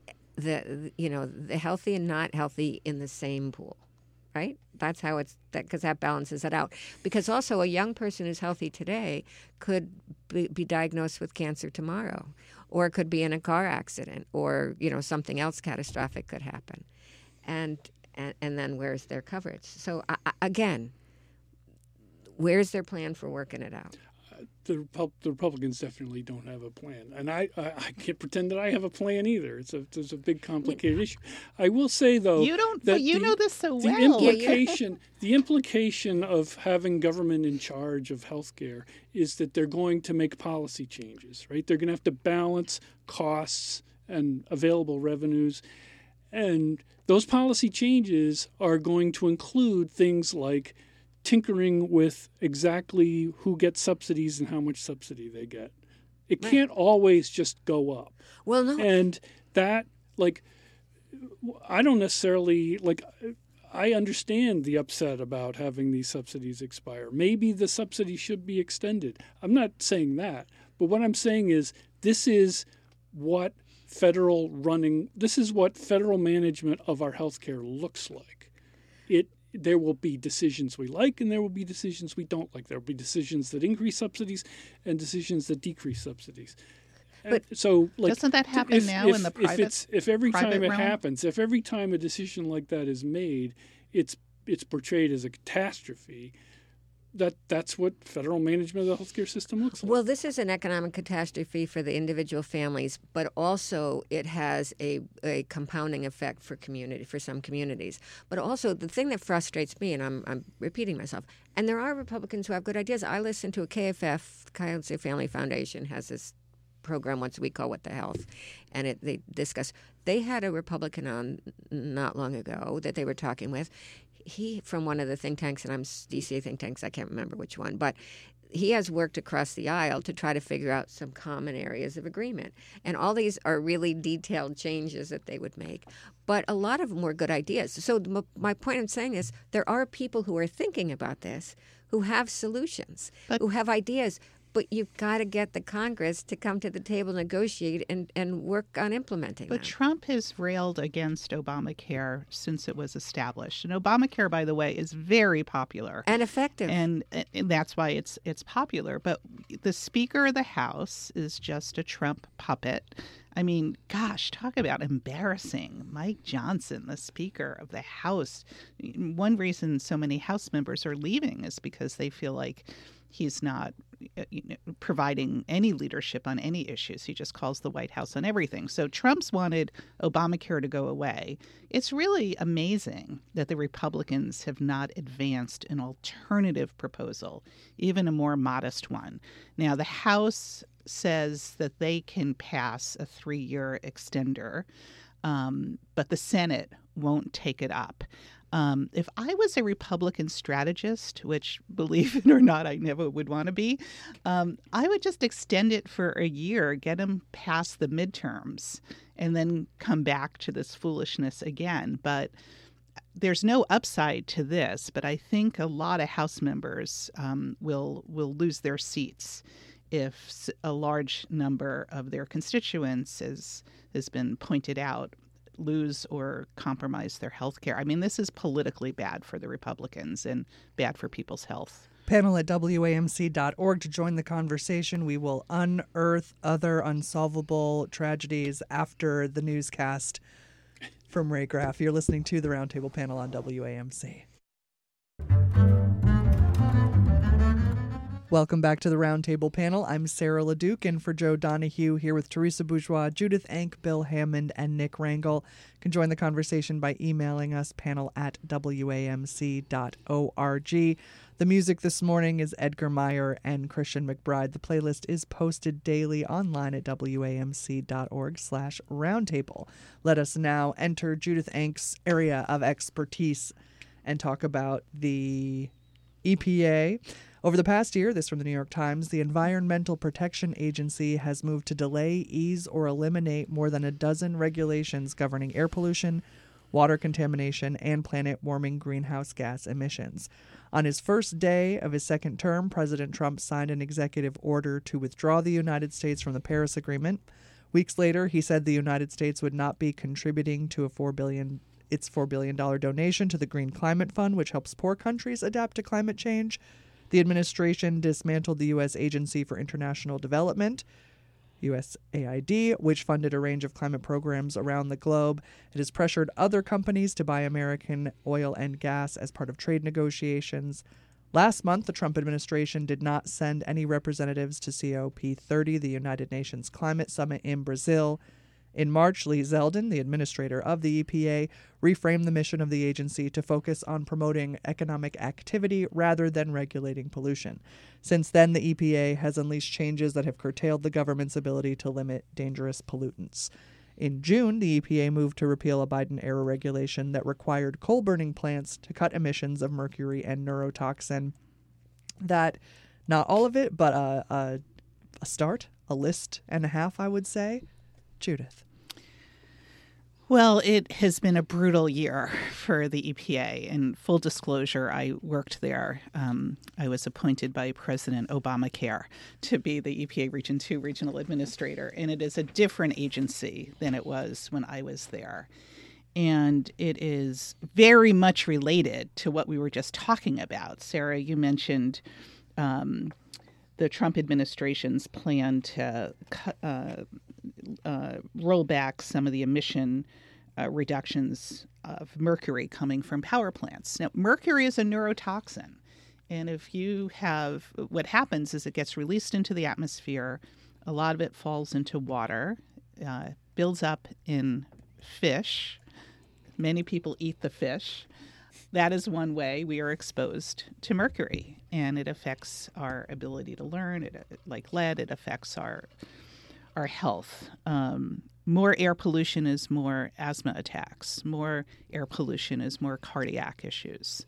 the, you know, the healthy and not healthy in the same pool. Right? That's how it's that because that balances it out. Because also a young person who's healthy today could be, be diagnosed with cancer tomorrow, or could be in a car accident, or you know something else catastrophic could happen, and and, and then where's their coverage? So uh, again, where's their plan for working it out? the, Repub- the Republicans definitely don't have a plan, and I, I, I can't pretend that I have a plan either. It's a it's a big complicated issue. I will say though, You don't. that But you the, know this so the well. implication the implication of having government in charge of healthcare is that they're going to make policy changes, right? They're going to have to balance costs and available revenues, and those policy changes are going to include things like tinkering with exactly who gets subsidies and how much subsidy they get. It Right. can't always just go up. Well, no. And that, like, I don't necessarily, like, I understand the upset about having these subsidies expire. Maybe the subsidy should be extended. I'm not saying that. But what I'm saying is this is what federal running, this is what federal management of our healthcare looks like. It There will be decisions we like and there will be decisions we don't like. There will be decisions that increase subsidies and decisions that decrease subsidies. But And so, like, doesn't that happen if, now if, in the if private? it's if every private time it realm? happens, if every time a decision like that is made, it's it's portrayed as a catastrophe. That that's what federal management of the healthcare system looks like. Well, this is an economic catastrophe for the individual families, but also it has a, a compounding effect for community for some communities. But also the thing that frustrates me, and I'm I'm repeating myself, and there are Republicans who have good ideas. I listen to a K F F, Kaiser Family Foundation, has this program once a week called What the Health, and it, they discuss. They had a Republican on not long ago that they were talking with. He from one of the think tanks, and I'm D C A think tanks, I can't remember which one, but he has worked across the aisle to try to figure out some common areas of agreement. And all these are really detailed changes that they would make. But a lot of them were good ideas. So the, my point in saying is there are people who are thinking about this, who have solutions, But- who have ideas. But you've got to get the Congress to come to the table, negotiate, and, and work on implementing But them. Trump has railed against Obamacare since it was established. And Obamacare, by the way, is very popular. And effective. And, and that's why it's it's popular. But the Speaker of the House is just a Trump puppet. I mean, gosh, talk about embarrassing. Mike Johnson, the Speaker of the House. One reason so many House members are leaving is because they feel like he's not you know, providing any leadership on any issues. He just calls the White House on everything. So Trump's wanted Obamacare to go away. It's really amazing that the Republicans have not advanced an alternative proposal, even a more modest one. Now, the House says that they can pass a three-year extender, um, but the Senate won't take it up. Um, if I was a Republican strategist, which, believe it or not, I never would want to be, um, I would just extend it for a year, get them past the midterms, and then come back to this foolishness again. But there's no upside to this, but I think a lot of House members um, will will lose their seats if a large number of their constituents, as has been pointed out, lose or compromise their health care. I mean, this is politically bad for the Republicans and bad for people's health. Panel at W A M C dot org to join the conversation. We will unearth other unsolvable tragedies after the newscast from Ray Graff. You're listening to the Roundtable Panel on W A M C. Welcome back to the Roundtable Panel. I'm Sarah LeDuc, and for Joe Donahue, here with Teresa Bourgeois, Judith Enck, Bill Hammond, and Nick Rangel. You can join the conversation by emailing us, panel at W A M C dot org. The music this morning is Edgar Meyer and Christian McBride. The playlist is posted daily online at W A M C dot org slash roundtable. Let us now enter Judith Enck's area of expertise and talk about the E P A. Over the past year, this from the New York Times, the Environmental Protection Agency has moved to delay, ease, or eliminate more than a dozen regulations governing air pollution, water contamination, and planet-warming greenhouse gas emissions. On his first day of his second term, President Trump signed an executive order to withdraw the United States from the Paris Agreement. Weeks later, he said the United States would not be contributing to a four billion dollars its four billion dollars donation to the Green Climate Fund, which helps poor countries adapt to climate change. The administration dismantled the U S Agency for International Development, U S A I D, which funded a range of climate programs around the globe. It has pressured other companies to buy American oil and gas as part of trade negotiations. Last month, the Trump administration did not send any representatives to C O P thirty, the United Nations Climate Summit in Brazil. In March, Lee Zeldin, the administrator of the E P A, reframed the mission of the agency to focus on promoting economic activity rather than regulating pollution. Since then, the E P A has unleashed changes that have curtailed the government's ability to limit dangerous pollutants. In June, the E P A moved to repeal a Biden-era regulation that required coal-burning plants to cut emissions of mercury and neurotoxin. That, not all of it, but a, a, a start, a list and a half, I would say. Judith. Well, it has been a brutal year for the E P A. In full disclosure, I worked there. Um, I was appointed by President Obamacare to be the E P A Region two Regional Administrator, and it is a different agency than it was when I was there. And it is very much related to what we were just talking about. Sarah, you mentioned um, the Trump administration's plan to cut, uh, uh, roll back some of the emission uh, reductions of mercury coming from power plants. Now, mercury is a neurotoxin. And if you have, what happens is it gets released into the atmosphere. A lot of it falls into water, uh, builds up in fish. Many people eat the fish. That is one way we are exposed to mercury, and it affects our ability to learn. It, like lead, it affects our our health. Um, more air pollution is more asthma attacks. More air pollution is more cardiac issues.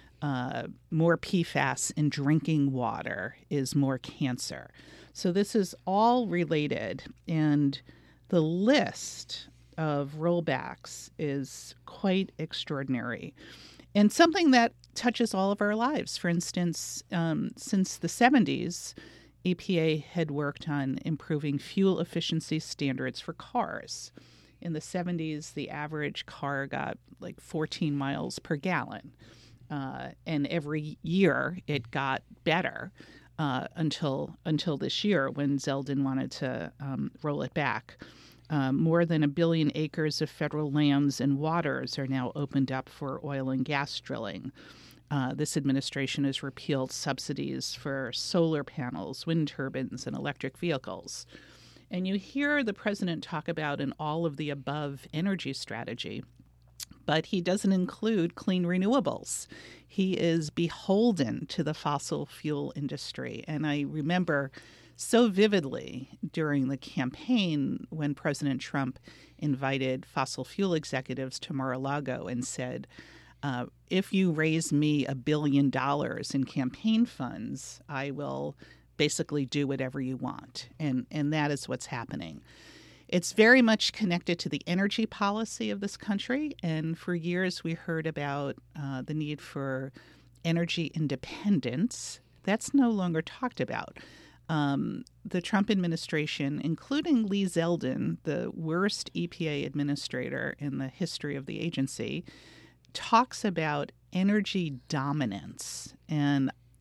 Uh, more P FAS in drinking water is more cancer. So this is all related, and the list of rollbacks is quite extraordinary. And something that touches all of our lives. For instance, um, since the seventies, E P A had worked on improving fuel efficiency standards for cars. In the seventies, the average car got like fourteen miles per gallon. Uh, and every year it got better uh, until until this year when Zeldin wanted to um, roll it back. Uh, more than a billion acres of federal lands and waters are now opened up for oil and gas drilling. Uh, this administration has repealed subsidies for solar panels, wind turbines, and electric vehicles. And you hear the president talk about an all-of-the-above energy strategy, but he doesn't include clean renewables. He is beholden to the fossil fuel industry. And I remember so vividly during the campaign when President Trump invited fossil fuel executives to Mar-a-Lago and said, uh, if you raise me a billion dollars in campaign funds, I will basically do whatever you want. And, and that is what's happening. It's very much connected to the energy policy of this country. And for years, we heard about uh, the need for energy independence. That's no longer talked about. Um, the Trump administration, including Lee Zeldin, the worst E P A administrator in the history of the agency, talks about energy dominance. And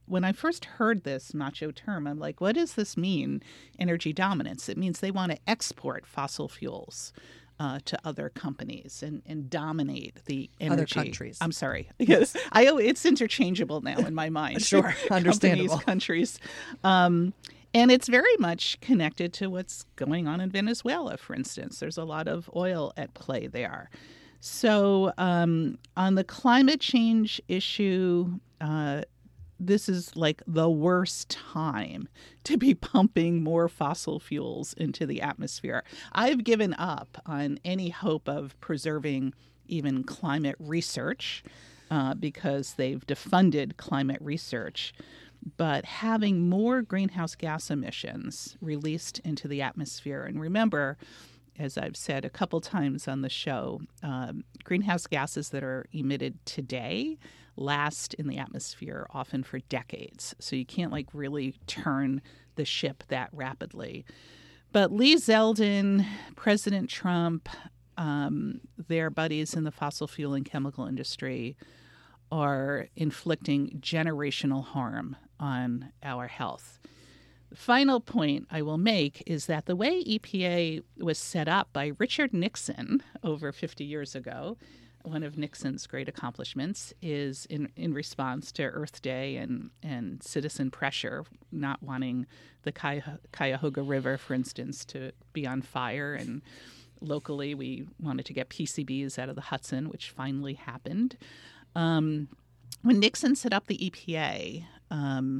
when I first heard this macho term, I'm like, what does this mean, energy dominance? It means they want to export fossil fuels uh, to other companies and, and dominate the energy. Other countries. I'm sorry. Yes. I, it's interchangeable now in my mind. Sure. Understandable. Companies, countries. Um, and it's very much connected to what's going on in Venezuela, for instance. There's a lot of oil at play there. So um, on the climate change issue, uh, this is like the worst time to be pumping more fossil fuels into the atmosphere. I've given up on any hope of preserving even climate research uh, because they've defunded climate research. But having more greenhouse gas emissions released into the atmosphere, and remember, as I've said a couple times on the show, um, greenhouse gases that are emitted today last in the atmosphere often for decades. So you can't like really turn the ship that rapidly. But Lee Zeldin, President Trump, um, their buddies in the fossil fuel and chemical industry are inflicting generational harm on our health. The final point I will make is that the way E P A was set up by Richard Nixon over fifty years ago, one of Nixon's great accomplishments, is in, in response to Earth Day and, and citizen pressure, not wanting the Cuya- Cuyahoga River, for instance, to be on fire. And locally, we wanted to get P C Bs out of the Hudson, which finally happened. Um, when Nixon set up the E P A, um,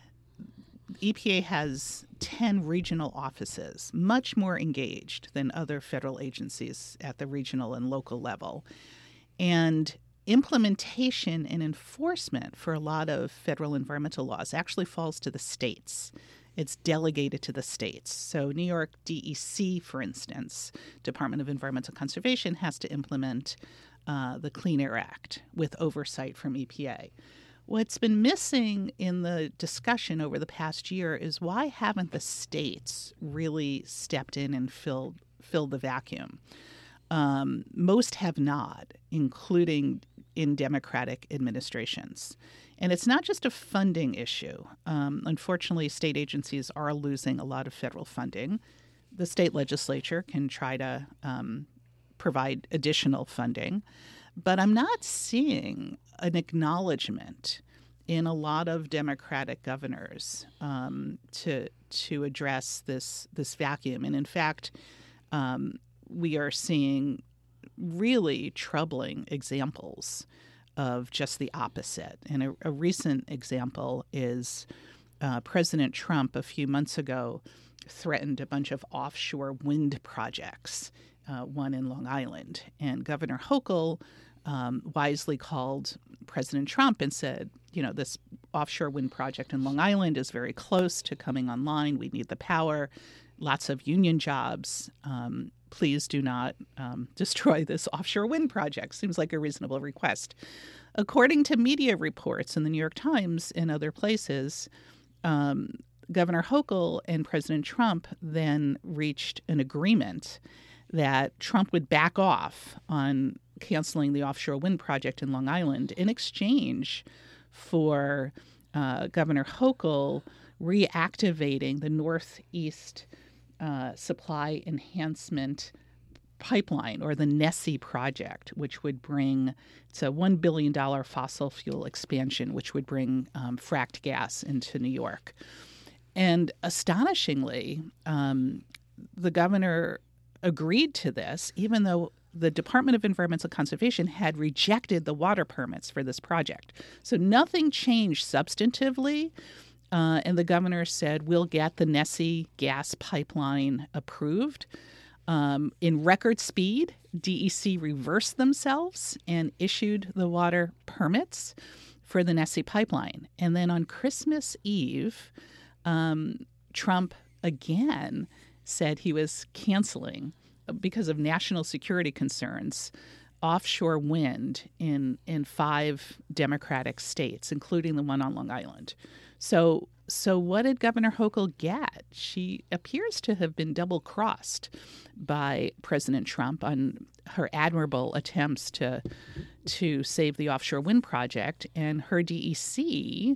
E P A has ten regional offices, much more engaged than other federal agencies at the regional and local level. And implementation and enforcement for a lot of federal environmental laws actually falls to the states. It's delegated to the states. So New York D E C, for instance, Department of Environmental Conservation, has to implement uh, the Clean Air Act with oversight from E P A. What's been missing in the discussion over the past year is why haven't the states really stepped in and filled filled the vacuum? Um, most have not, including in Democratic administrations. And it's not just a funding issue. Um, unfortunately, state agencies are losing a lot of federal funding. The state legislature can try to um, provide additional funding. But I'm not seeing an acknowledgement in a lot of Democratic governors um, to to address this this vacuum. And in fact, um, we are seeing really troubling examples of just the opposite. And a, a recent example is uh, President Trump a few months ago threatened a bunch of offshore wind projects, uh, one in Long Island. And Governor Hochul um, wisely called President Trump and said, you know, this offshore wind project in Long Island is very close to coming online. We need the power, lots of union jobs. Um, please do not um, destroy this offshore wind project. Seems like a reasonable request. According to media reports in the New York Times and other places, um, Governor Hochul and President Trump then reached an agreement that Trump would back off on canceling the offshore wind project in Long Island in exchange for uh, Governor Hochul reactivating the Northeast uh, Supply Enhancement Pipeline, or the NESE project, which would bring, it's a one billion dollars fossil fuel expansion, which would bring um, fracked gas into New York. And astonishingly, um, the governor agreed to this, even though the Department of Environmental Conservation had rejected the water permits for this project. So nothing changed substantively. Uh, and the governor said, we'll get the NESE gas pipeline approved. Um, in record speed, D E C reversed themselves and issued the water permits for the NESE pipeline. And then on Christmas Eve, um, Trump again said he was canceling, because of national security concerns, offshore wind in, in five Democratic states, including the one on Long Island. So so what did Governor Hochul get? She appears to have been double-crossed by President Trump on her admirable attempts to to save the offshore wind project, and her D E C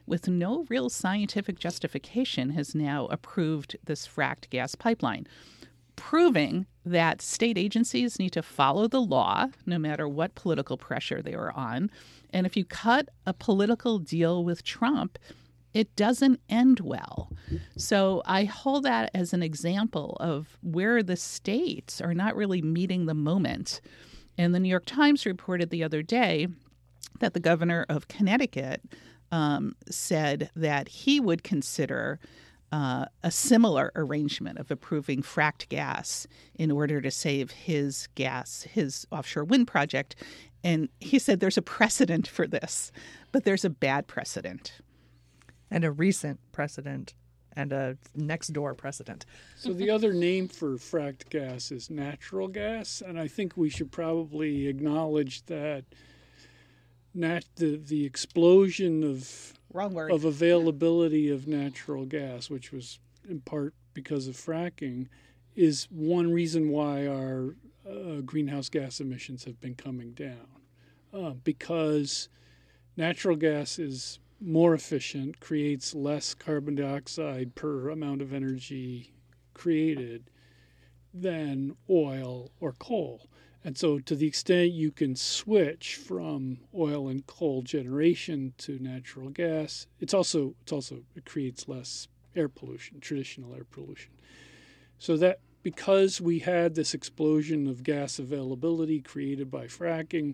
with no real scientific justification, has now approved this fracked gas pipeline, proving that state agencies need to follow the law no matter what political pressure they are on. And if you cut a political deal with Trump, it doesn't end well. So I hold that as an example of where the states are not really meeting the moment. And the New York Times reported the other day that the governor of Connecticut um, said that he would consider uh, a similar arrangement of approving fracked gas in order to save his gas, his offshore wind project. And he said there's a precedent for this, but there's a bad precedent. And a recent precedent and a next door precedent. So the other name for fracked gas is natural gas, and I think we should probably acknowledge that nat- the the explosion of Wrong word. of availability of natural gas, which was in part because of fracking, is one reason why our uh, greenhouse gas emissions have been coming down, uh, because natural gas is more efficient, creates less carbon dioxide per amount of energy created than oil or coal. And so to the extent you can switch from oil and coal generation to natural gas, it's also it's also it creates less air pollution, traditional air pollution. So that because we had this explosion of gas availability created by fracking,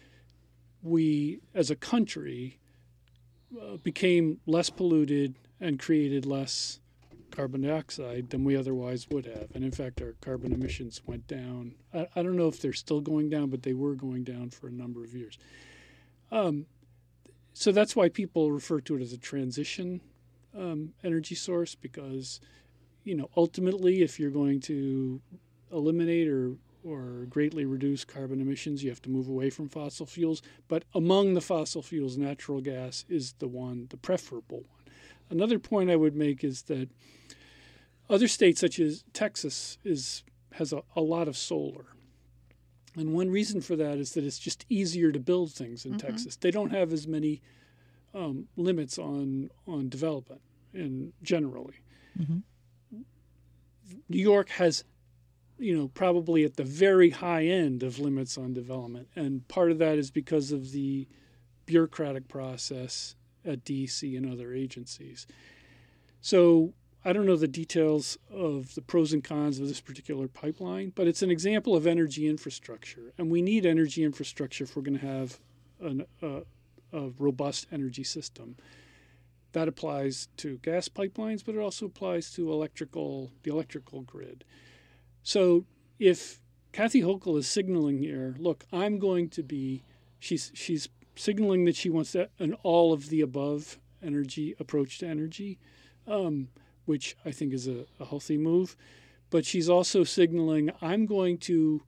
we as a country Uh, became less polluted and created less carbon dioxide than we otherwise would have. And in fact, our carbon emissions went down. I, I don't know if they're still going down, but they were going down for a number of years. Um, so that's why people refer to it as a transition um, energy source, because, you know, ultimately, if you're going to eliminate or or greatly reduce carbon emissions, you have to move away from fossil fuels. But among the fossil fuels, natural gas is the one, the preferable one. Another point I would make is that other states, such as Texas, is has a, a lot of solar. And one reason for that is that it's just easier to build things in mm-hmm. Texas. They don't have as many um, limits on on development in generally. Mm-hmm. New York has, you know, probably at the very high end of limits on development. And part of that is because of the bureaucratic process at D E C and other agencies. So I don't know the details of the pros and cons of this particular pipeline, but it's an example of energy infrastructure. And we need energy infrastructure if we're going to have an, uh, a robust energy system. That applies to gas pipelines, but it also applies to electrical, the electrical grid. So if Kathy Hochul is signaling here, look, I'm going to be, she's she's signaling that she wants that, an all of the above energy approach to energy, um, which I think is a, a healthy move. But she's also signaling, I'm going to,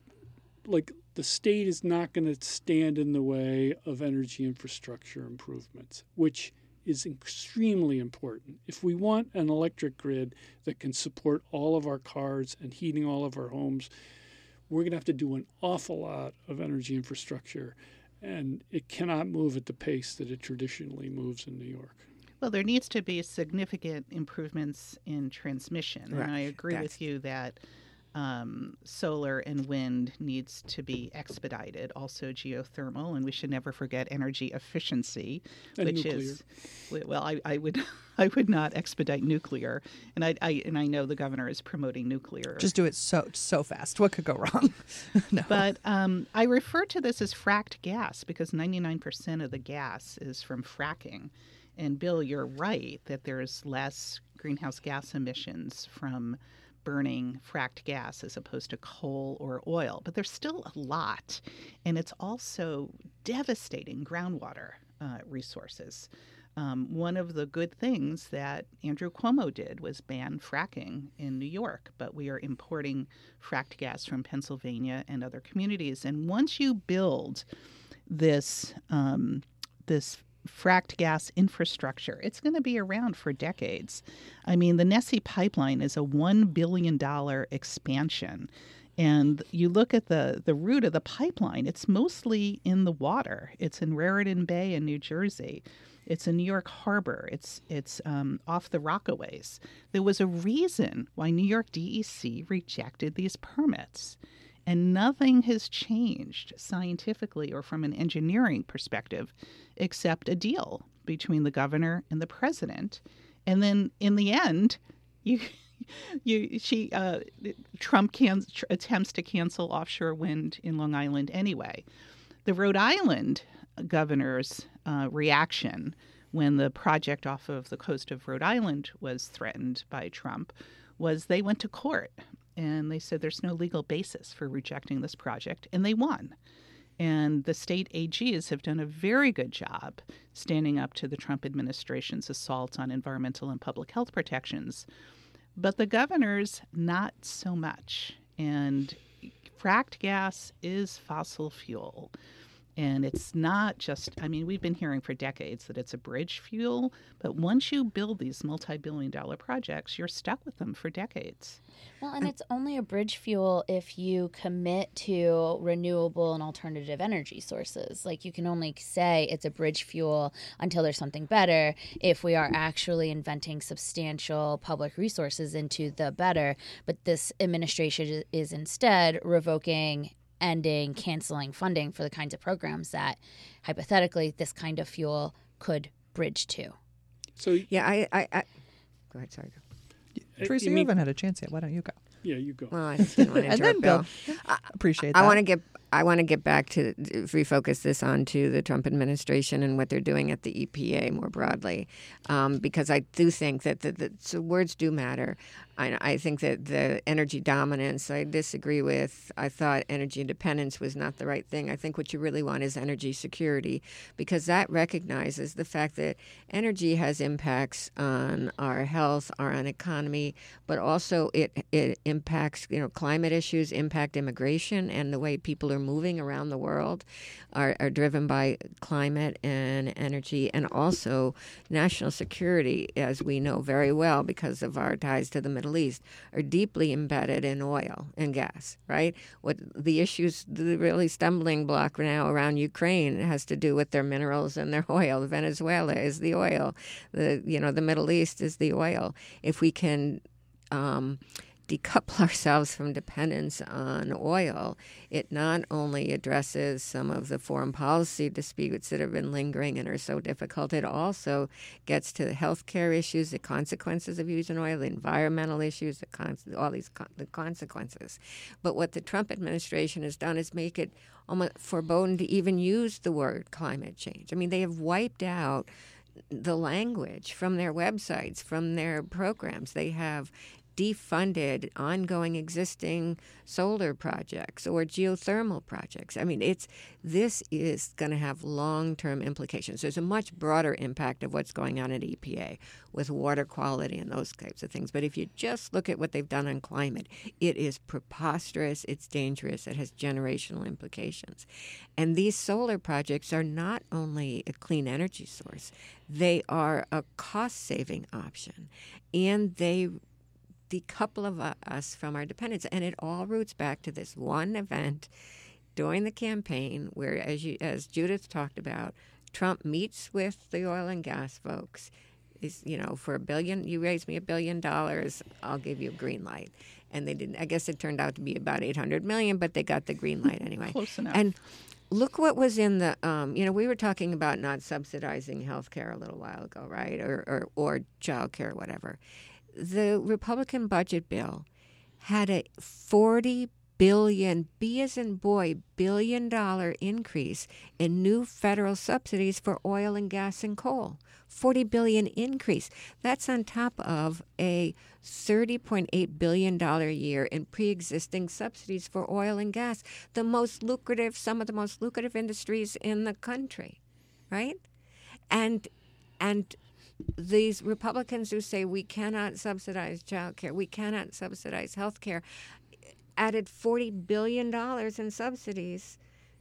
like, the state is not going to stand in the way of energy infrastructure improvements, which is extremely important. If we want an electric grid that can support all of our cars and heating all of our homes, we're going to have to do an awful lot of energy infrastructure, and it cannot move at the pace that it traditionally moves in New York. Well, there needs to be significant improvements in transmission. Right. And I agree That's... with you that um, solar and wind needs to be expedited, also geothermal, and we should never forget energy efficiency, and which nuclear. is well, I, I would I would not expedite nuclear, and I, I and I know the governor is promoting nuclear. Just do it so so fast. What could go wrong? No. But um, I refer to this as fracked gas because ninety-nine percent of the gas is from fracking. And Bill, you're right that there's less greenhouse gas emissions from burning fracked gas as opposed to coal or oil, but there's still a lot, and it's also devastating groundwater uh, resources. Um, one of the good things that Andrew Cuomo did was ban fracking in New York, but we are importing fracked gas from Pennsylvania and other communities. And once you build this um, this fracked gas infrastructure, it's going to be around for decades. I mean, the Nessie pipeline is a one billion dollars expansion, And you look at the, the route of the pipeline, it's mostly in the water. It's in Raritan Bay in New Jersey. It's in New York Harbor. It's it's um, off the Rockaways. There was a reason why New York D E C rejected these permits. And nothing has changed scientifically or from an engineering perspective except a deal between the governor and the president. And then in the end, you, you, she, uh, Trump can, tr- attempts to cancel offshore wind in Long Island anyway. The Rhode Island governor's uh, reaction when the project off of the coast of Rhode Island was threatened by Trump was they went to court and they said there's no legal basis for rejecting this project, and they won. And the state A Gs have done a very good job standing up to the Trump administration's assault on environmental and public health protections. But the governors, not so much. And fracked gas is fossil fuel. And it's not just, I mean, we've been hearing for decades that it's a bridge fuel, but once you build these multi-billion dollar projects, you're stuck with them for decades. Well, and it's only a bridge fuel if you commit to renewable and alternative energy sources. Like, you can only say it's a bridge fuel until there's something better if we are actually inventing substantial public resources into the better. But this administration is instead revoking, ending, canceling funding for the kinds of programs that hypothetically this kind of fuel could bridge to. So Yeah, I, I, I go ahead. Sorry. uh, Teresa, you you mean- haven't had a chance yet. Why don't you go? Yeah, you go. Well, I just didn't want to And then interrupt Bill. Bill. Appreciate I that. want to get I want to get back to refocus this onto the Trump administration and what they're doing at the E P A more broadly, um, because I do think that the, the so words do matter. I, I think that the energy dominance I disagree with. I thought energy independence was not the right thing. I think what you really want is energy security, because that recognizes the fact that energy has impacts on our health, our on economy, but also it it impacts you know climate issues, impact immigration, and the way people are moving around the world are, are driven by climate and energy, and also national security, as we know very well because of our ties to the Middle East, are deeply embedded in oil and gas, right? What the issues, the really stumbling block now around Ukraine has to do with their minerals and their oil. Venezuela is the oil. The you know the Middle East is the oil. If we can um, decouple ourselves from dependence on oil, it not only addresses some of the foreign policy disputes that have been lingering and are so difficult, it also gets to the healthcare issues, the consequences of using oil, the environmental issues, the con- all these con- the consequences. But what the Trump administration has done is make it almost foreboding to even use the word climate change. I mean, they have wiped out the language from their websites, from their programs. They have defunded ongoing existing solar projects or geothermal projects. I mean, it's this is going to have long-term implications. There's a much broader impact of what's going on at E P A with water quality and those types of things. But if you just look at what they've done on climate, it is preposterous, it's dangerous, it has generational implications. And these solar projects are not only a clean energy source, they are a cost-saving option, and they decouple of us from our dependence. And it all roots back to this one event during the campaign where, as you, as Judith talked about, Trump meets with the oil and gas folks. Is you know, for a billion, you raise me a billion dollars, I'll give you a green light. And they didn't. I guess it turned out to be about eight hundred million, but they got the green light anyway. Close enough. And look what was in the, um, you know, we were talking about not subsidizing health care a little while ago, right? Or, or, or child care, whatever. The Republican budget bill had a forty billion, B as in boy, billion dollar increase in new federal subsidies for oil and gas and coal. forty billion increase. That's on top of a thirty point eight billion dollars a year in pre-existing subsidies for oil and gas, the most lucrative, some of the most lucrative industries in the country, right? And, and, these Republicans who say we cannot subsidize child care, we cannot subsidize health care, added forty billion dollars in subsidies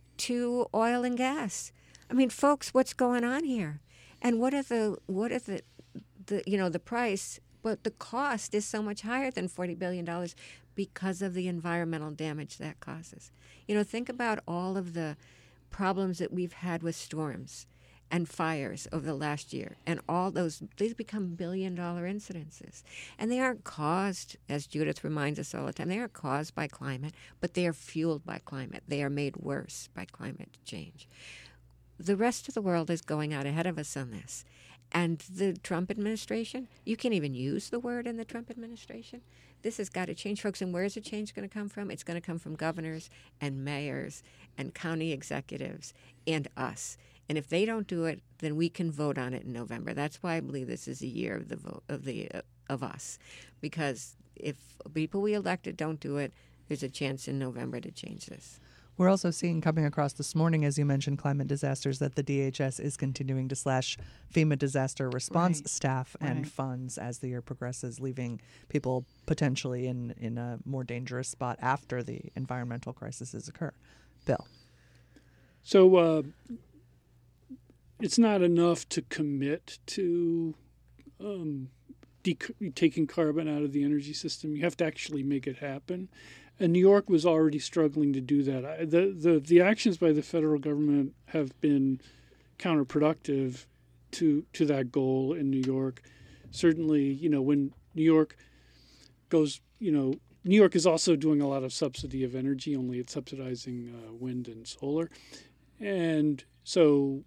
to oil and gas. I mean, folks, what's going on here? And what are the, what are the, the you know, the price, but the cost is so much higher than forty billion dollars because of the environmental damage that causes. You know, think about all of the problems that we've had with storms and fires over the last year, and all those, these become billion dollar incidences. And they aren't caused, as Judith reminds us all the time, they aren't caused by climate, but they are fueled by climate. They are made worse by climate change. The rest of the world is going out ahead of us on this. And the Trump administration, you can't even use the word in the Trump administration. This has got to change, folks. And where is the change going to come from? It's going to come from governors and mayors and county executives and us. And if they don't do it, then we can vote on it in November. That's why I believe this is a year of the vote of the uh, of us, because if people we elected don't do it, there's a chance in November to change this. We're also seeing coming across this morning, as you mentioned, climate disasters, that the D H S is continuing to slash FEMA disaster response Right. staff and Right. funds as the year progresses, leaving people potentially in, in a more dangerous spot after the environmental crises occur. Bill. So uh, it's not enough to commit to um, dec- taking carbon out of the energy system. You have to actually make it happen. And New York was already struggling to do that. I, the, the, the actions by the federal government have been counterproductive to to that goal in New York. Certainly, you know, when New York goes, you know, New York is also doing a lot of subsidy of energy, only it's subsidizing uh, wind and solar. And so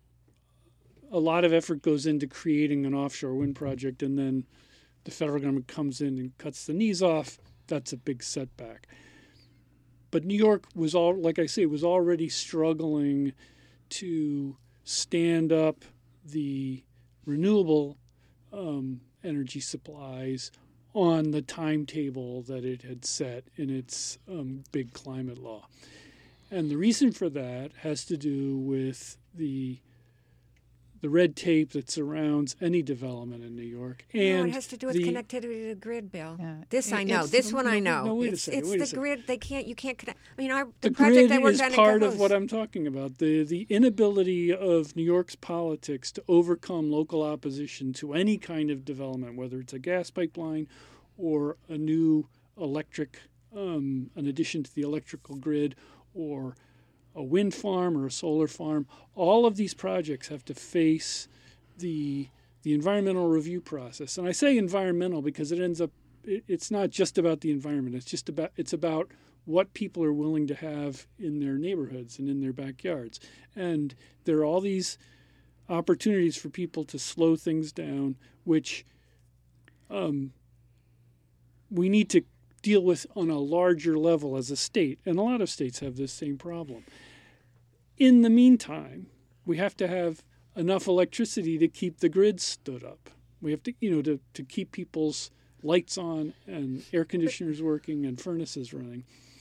a lot of effort goes into creating an offshore wind project, and then the federal government comes in and cuts the knees off. That's a big setback. But New York was all, like I say, was already struggling to stand up the renewable um, energy supplies on the timetable that it had set in its um, big climate law. And the reason for that has to do with the the red tape that surrounds any development in New York. And no, it has to do with the, connectivity to the grid, Bill. Yeah. This I It- know. it's- This one I no, know. no, wait a it's second, it's wait a the second. grid. They can't. You can't connect. I mean, our The, the, project grid I worked is on in part of Cohoes. what I'm talking about. The the inability of New York's politics to overcome local opposition to any kind of development, whether it's a gas pipeline or a new electric, um, an addition to the electrical grid, or a wind farm or a solar farm. All of these projects have to face the the environmental review process. And I say environmental because it ends up it, it's not just about the environment. It's just about it's about what people are willing to have in their neighborhoods and in their backyards. And there are all these opportunities for people to slow things down, which um, we need to deal with on a larger level as a state. And a lot of states have this same problem. In the meantime, we have to have enough electricity to keep the grid stood up. We have to, you know, to, to keep people's lights on and air conditioners working and furnaces running.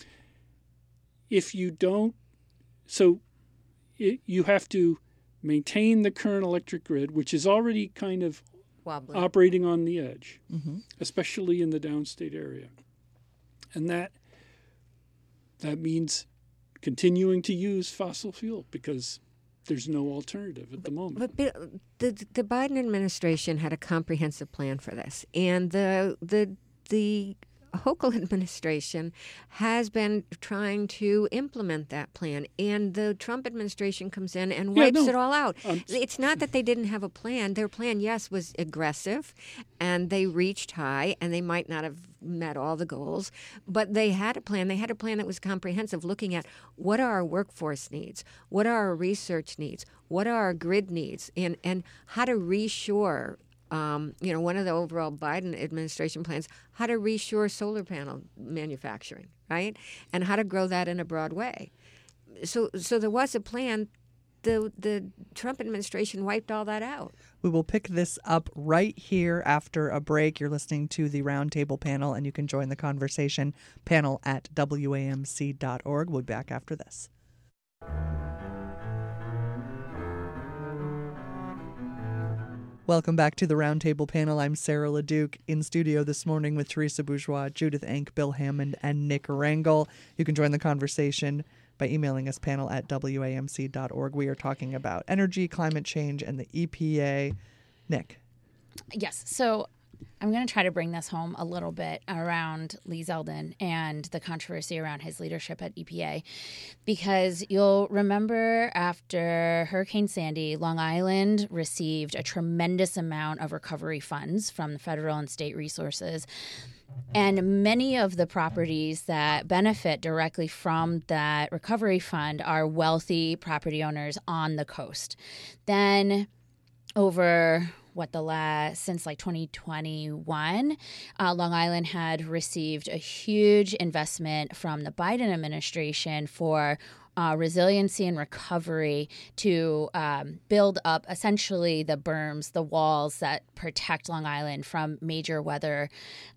If you don't, so it, you have to maintain the current electric grid, which is already kind of Wobbly. operating on the edge, Mm-hmm. especially in the downstate area. And that that means continuing to use fossil fuel because there's no alternative at the moment. But Bill, the the Biden administration had a comprehensive plan for this, and the the the Hochul administration has been trying to implement that plan, and the Trump administration comes in and Yeah, wipes no. it all out. Um, It's not that they didn't have a plan. Their plan, yes, was aggressive, and they reached high, and they might not have met all the goals, but they had a plan. They had a plan that was comprehensive, looking at what are our workforce needs, what are our research needs, what are our grid needs, and, and how to reshore. Um, you know, one of the overall Biden administration plans, how to reshore solar panel manufacturing, right? And how to grow that in a broad way. So so there was a plan. The the Trump administration wiped all that out. We will pick this up right here after a break. You're listening to the Roundtable Panel, and you can join the conversation, panel at W A M C dot org. We'll be back after this. Welcome back to the Roundtable Panel. I'm Sarah LeDuc, in studio this morning with Teresa Bourgeois, Judith Enck, Bill Hammond, and Nick Rangel. You can join the conversation by emailing us, panel at W A M C dot org. We are talking about energy, climate change, and the E P A. Nick. Yes. So I'm going to try to bring this home a little bit around Lee Zeldin and the controversy around his leadership at E P A, because you'll remember after Hurricane Sandy, Long Island received a tremendous amount of recovery funds from the federal and state resources. And many of the properties that benefit directly from that recovery fund are wealthy property owners on the coast. Then over what the last since like twenty twenty-one, uh, Long Island had received a huge investment from the Biden administration for uh, resiliency and recovery to um, build up essentially the berms, the walls that protect Long Island from major weather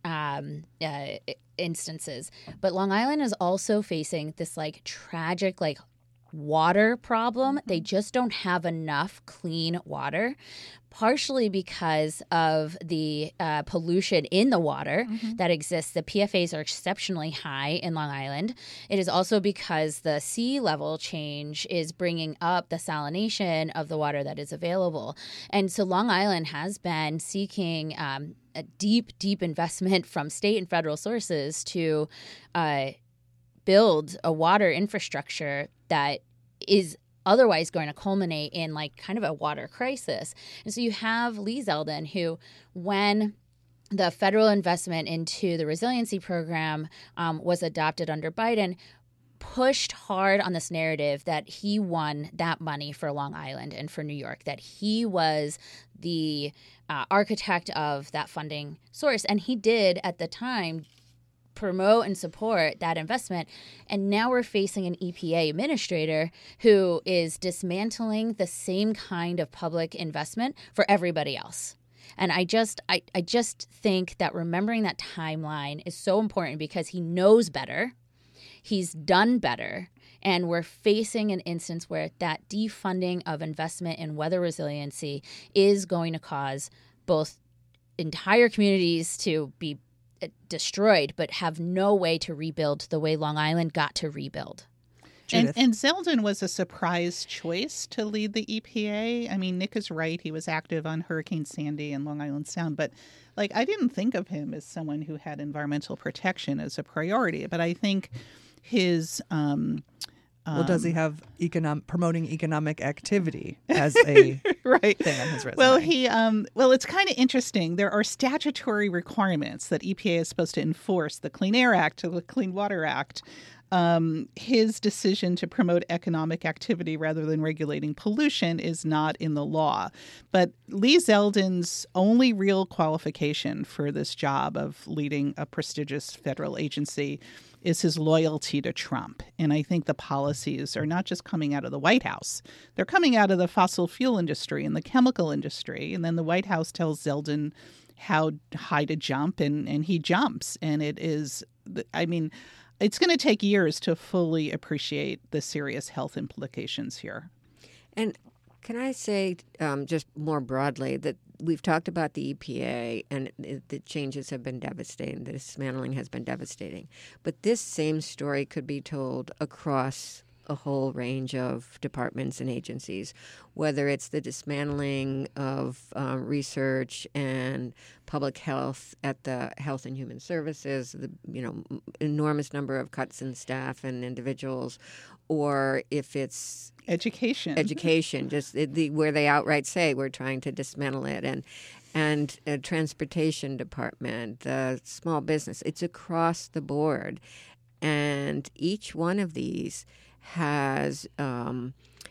um, uh, instances. But Long Island is also facing this like tragic like water problem. They just don't have enough clean water, partially because of the uh, pollution in the water mm-hmm. that exists. The P F As are exceptionally high in Long Island. It is also because the sea level change is bringing up the salination of the water that is available. And so Long Island has been seeking um, a deep, deep investment from state and federal sources to uh, build a water infrastructure that is otherwise going to culminate in like kind of a water crisis. And so you have Lee Zeldin, who when the federal investment into the resiliency program um, was adopted under Biden, pushed hard on this narrative that he won that money for Long Island and for New York, that he was the uh, architect of that funding source. And he did at the time promote and support that investment. And now we're facing an E P A administrator who is dismantling the same kind of public investment for everybody else. And I just I, I just think that remembering that timeline is so important because he knows better. He's done better. And we're facing an instance where that defunding of investment in weather resiliency is going to cause both entire communities to be destroyed, but have no way to rebuild the way Long Island got to rebuild. And, and Zeldin was a surprise choice to lead the E P A. I mean, Nick is right. He was active on Hurricane Sandy and Long Island Sound. But, like, I didn't think of him as someone who had environmental protection as a priority. But I think his... Um, well, does he have economic promoting economic activity as a right. thing on his resume? Well, he um, well, it's kind of interesting. There are statutory requirements that E P A is supposed to enforce: the Clean Air Act, the Clean Water Act. Um, his decision to promote economic activity rather than regulating pollution is not in the law. But Lee Zeldin's only real qualification for this job of leading a prestigious federal agency is his loyalty to Trump. And I think the policies are not just coming out of the White House. They're coming out of the fossil fuel industry and the chemical industry. And then the White House tells Zeldin how high to jump, and, and he jumps. And it is, I mean, it's going to take years to fully appreciate the serious health implications here. And can I say um, just more broadly that we've talked about the E P A and the changes have been devastating. The dismantling has been devastating. But this same story could be told across a whole range of departments and agencies, whether it's the dismantling of um, research and public health at the Health and Human Services, the you know enormous number of cuts in staff and individuals, or if it's education, education, just the, where they outright say we're trying to dismantle it, and and uh, transportation department, the small business, it's across the board, and each one of these has um,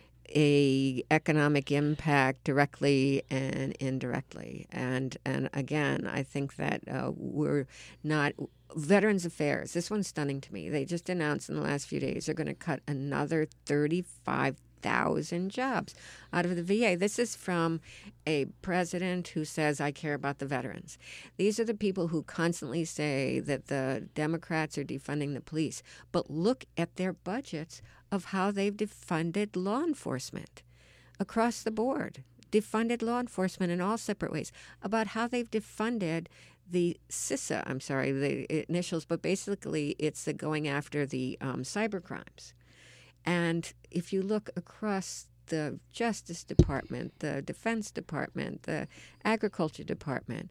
a economic impact directly and indirectly. And and again, I think that uh, we're not Veterans Affairs. This one's stunning to me. They just announced in the last few days they're going to cut another thirty-five thousand jobs out of the V A. This is from a president who says, I care about the veterans. These are the people who constantly say that the Democrats are defunding the police. But look at their budgets of how they've defunded law enforcement across the board, defunded law enforcement in all separate ways, about how they've defunded the CISA, I'm sorry, the initials, but basically it's the going after the um, cyber crimes. And if you look across the Justice Department, the Defense Department, the Agriculture Department,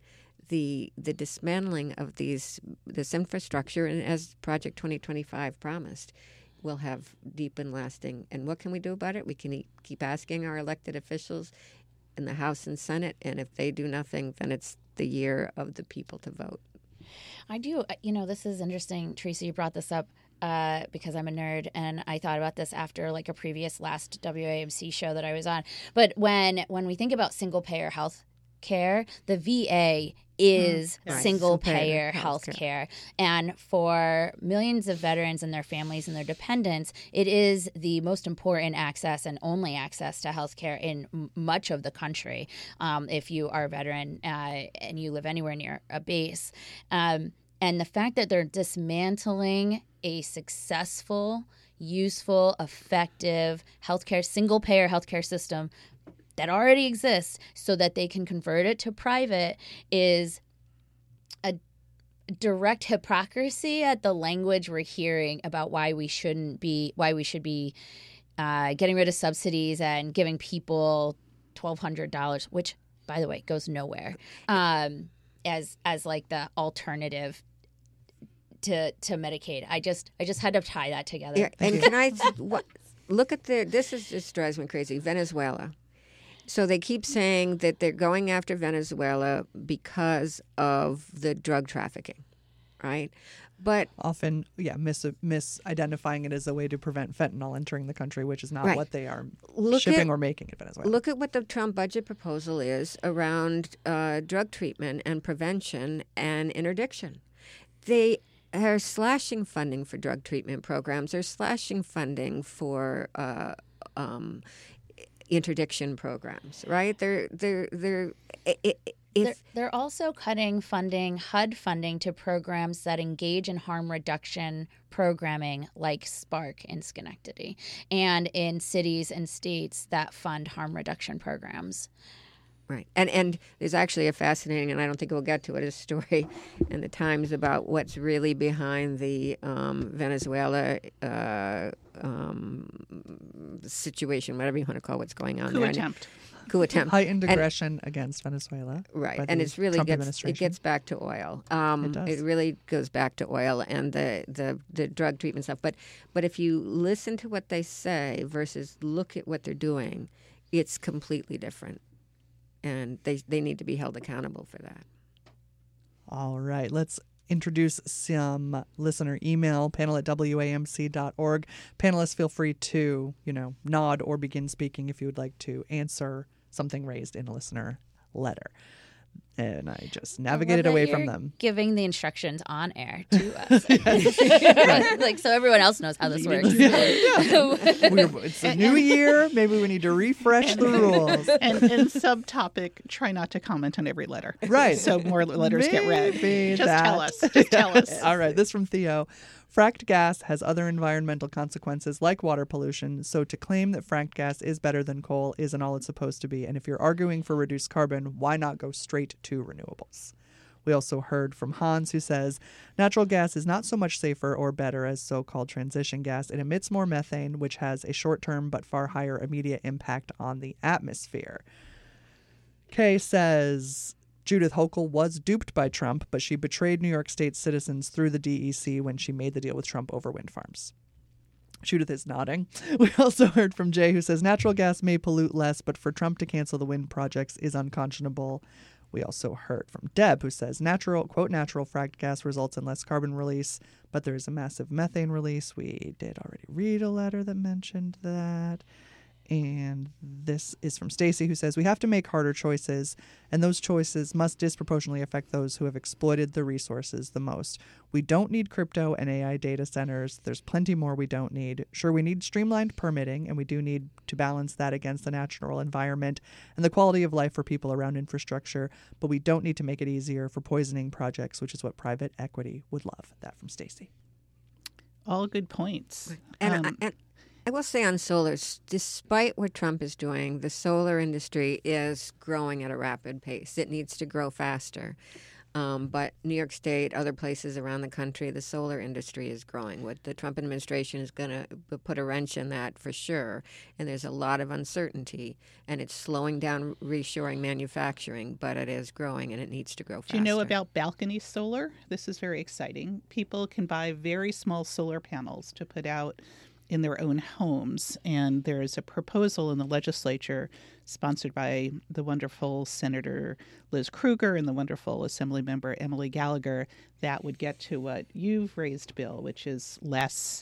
the the dismantling of these this infrastructure, and as Project twenty twenty-five promised, will have deep and lasting. And what can we do about it? We can e- keep asking our elected officials in the House and Senate, and if they do nothing, then it's the year of the people to vote. I do. You know, this is interesting. Teresa, you brought this up uh, because I'm a nerd, and I thought about this after like a previous last W A M C show that I was on. But when when we think about single payer health care, the V A is Mm, right. single payer Single-payer health healthcare. care. And for millions of veterans and their families and their dependents, it is the most important access and only access to health care in m- much of the country. Um, if you are a veteran uh, and you live anywhere near a base. Um, and the fact that they're dismantling a successful, useful, effective healthcare, single payer healthcare system that already exists so that they can convert it to private is a direct hypocrisy at the language we're hearing about why we shouldn't be, why we should be uh, getting rid of subsidies and giving people twelve hundred dollars, which, by the way, goes nowhere, um, as as like the alternative to to Medicaid. I just I just had to tie that together. Yeah, and can I what, look at the? This is just drives me crazy. Venezuela. So they keep saying that they're going after Venezuela because of the drug trafficking, right? But Often, yeah, mis- misidentifying it as a way to prevent fentanyl entering the country, which is not Right. what they are Look shipping at- or making in Venezuela. look at what the Trump budget proposal is around uh, drug treatment and prevention and interdiction. They are slashing funding for drug treatment programs. They're slashing funding for uh, um, interdiction programs, right? They're they're they're i- i- They're, if they're also cutting funding, H U D funding, to programs that engage in harm reduction programming like Spark in Schenectady and in cities and states that fund harm reduction programs. Right. And and there's actually a fascinating, and I don't think we'll get to it, a story in the Times about what's really behind the um, Venezuela uh, um, situation, whatever you want to call what's going on Coup there. attempt. Coup attempt. Heightened And- aggression against Venezuela. Right, by and the it's really Trump gets it administration. gets back to oil. Um, It does. really goes back to oil and the, the, the drug treatment stuff. But but if you listen to what they say versus look at what they're doing, it's completely different, and they they need to be held accountable for that. All right, let's introduce some listener email, panel at W A M C dot org. Panelists, feel free to, you know, nod or begin speaking if you would like to answer something raised in a listener letter. And I just navigated I love away that from you're them. Giving the instructions on air to us, like so everyone else knows how this works. We're, it's a new year. Maybe we need to refresh the rules. And in subtopic, try not to comment on every letter. Right. So more letters get read. Maybe Just that. tell us. Just tell us. All right, this from Theo. Fracked gas has other environmental consequences like water pollution, so to claim that fracked gas is better than coal isn't all it's supposed to be. And if you're arguing for reduced carbon, why not go straight to renewables? We also heard from Hans, who says, natural gas is not so much safer or better as so-called transition gas. It emits more methane, which has a short-term but far higher immediate impact on the atmosphere. Kay says, Judith Hochul was duped by Trump, but she betrayed New York State citizens through the D E C when she made the deal with Trump over wind farms. Judith is nodding. We also heard from Jay, who says natural gas may pollute less, but for Trump to cancel the wind projects is unconscionable. We also heard from Deb, who says natural, quote, natural fracked gas results in less carbon release, but there is a massive methane release. We did already read a letter that mentioned that. And this is from Stacy, who says, we have to make harder choices, and those choices must disproportionately affect those who have exploited the resources the most. We don't need crypto and A I data centers. There's plenty more we don't need. Sure, we need streamlined permitting, and we do need to balance that against the natural environment and the quality of life for people around infrastructure, but we don't need to make it easier for poisoning projects, which is what private equity would love. That from Stacy. All good points. And, Um, I, and I will say on solar, s- despite what Trump is doing, the solar industry is growing at a rapid pace. It needs to grow faster. Um, but New York State, other places around the country, the solar industry is growing. What the Trump administration is going to put a wrench in that for sure. And there's a lot of uncertainty, and it's slowing down reshoring manufacturing, but it is growing, and it needs to grow faster. Do you know about balcony solar? This is very exciting. People can buy very small solar panels to put out in their own homes. And there's a proposal in the legislature sponsored by the wonderful Senator Liz Krueger and the wonderful Assemblymember Emily Gallagher that would get to what you've raised, Bill, which is less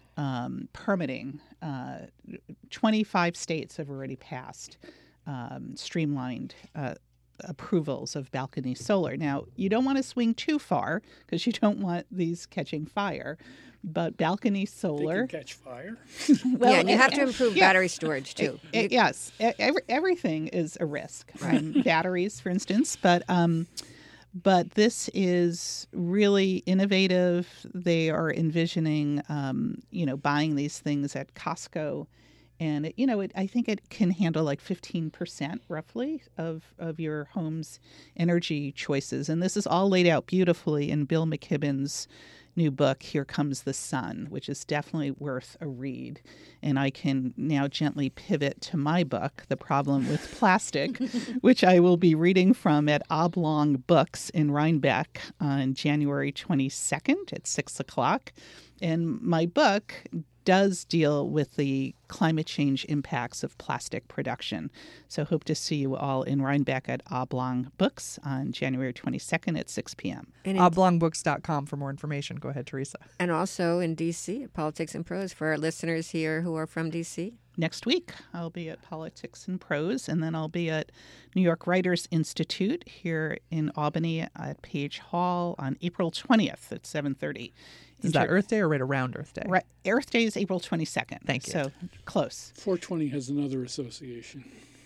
um, permitting. Uh, twenty-five states have already passed um, streamlined uh, approvals of balcony solar. Now, you don't want to swing too far because you don't want these catching fire. But balcony solar They can catch fire. Well, yeah, and you have to improve yeah. battery storage too. It, it, yes, every, everything is a risk. Um, batteries, for instance, but um, but this is really innovative. They are envisioning, um, you know, buying these things at Costco, and it, you know, it, I think it can handle like fifteen percent roughly of of your home's energy choices, and this is all laid out beautifully in Bill McKibben's new book, Here Comes the Sun, which is definitely worth a read. And I can now gently pivot to my book, The Problem with Plastic, which I will be reading from at Oblong Books in Rhinebeck on January twenty-second at six o'clock. And my book does deal with the climate change impacts of plastic production. So hope to see you all in Rhinebeck at Oblong Books on January twenty-second at six p.m. oblong books dot com for more information. Go ahead, Teresa. And also in D C at Politics and Prose for our listeners here who are from D C. Next week, I'll be at Politics and Prose, and then I'll be at New York Writers Institute here in Albany at Page Hall on April twentieth at seven thirty. Is that Earth Day or right around Earth Day? Right, Earth Day is April twenty-second. Thank you. So close. four twenty has another association.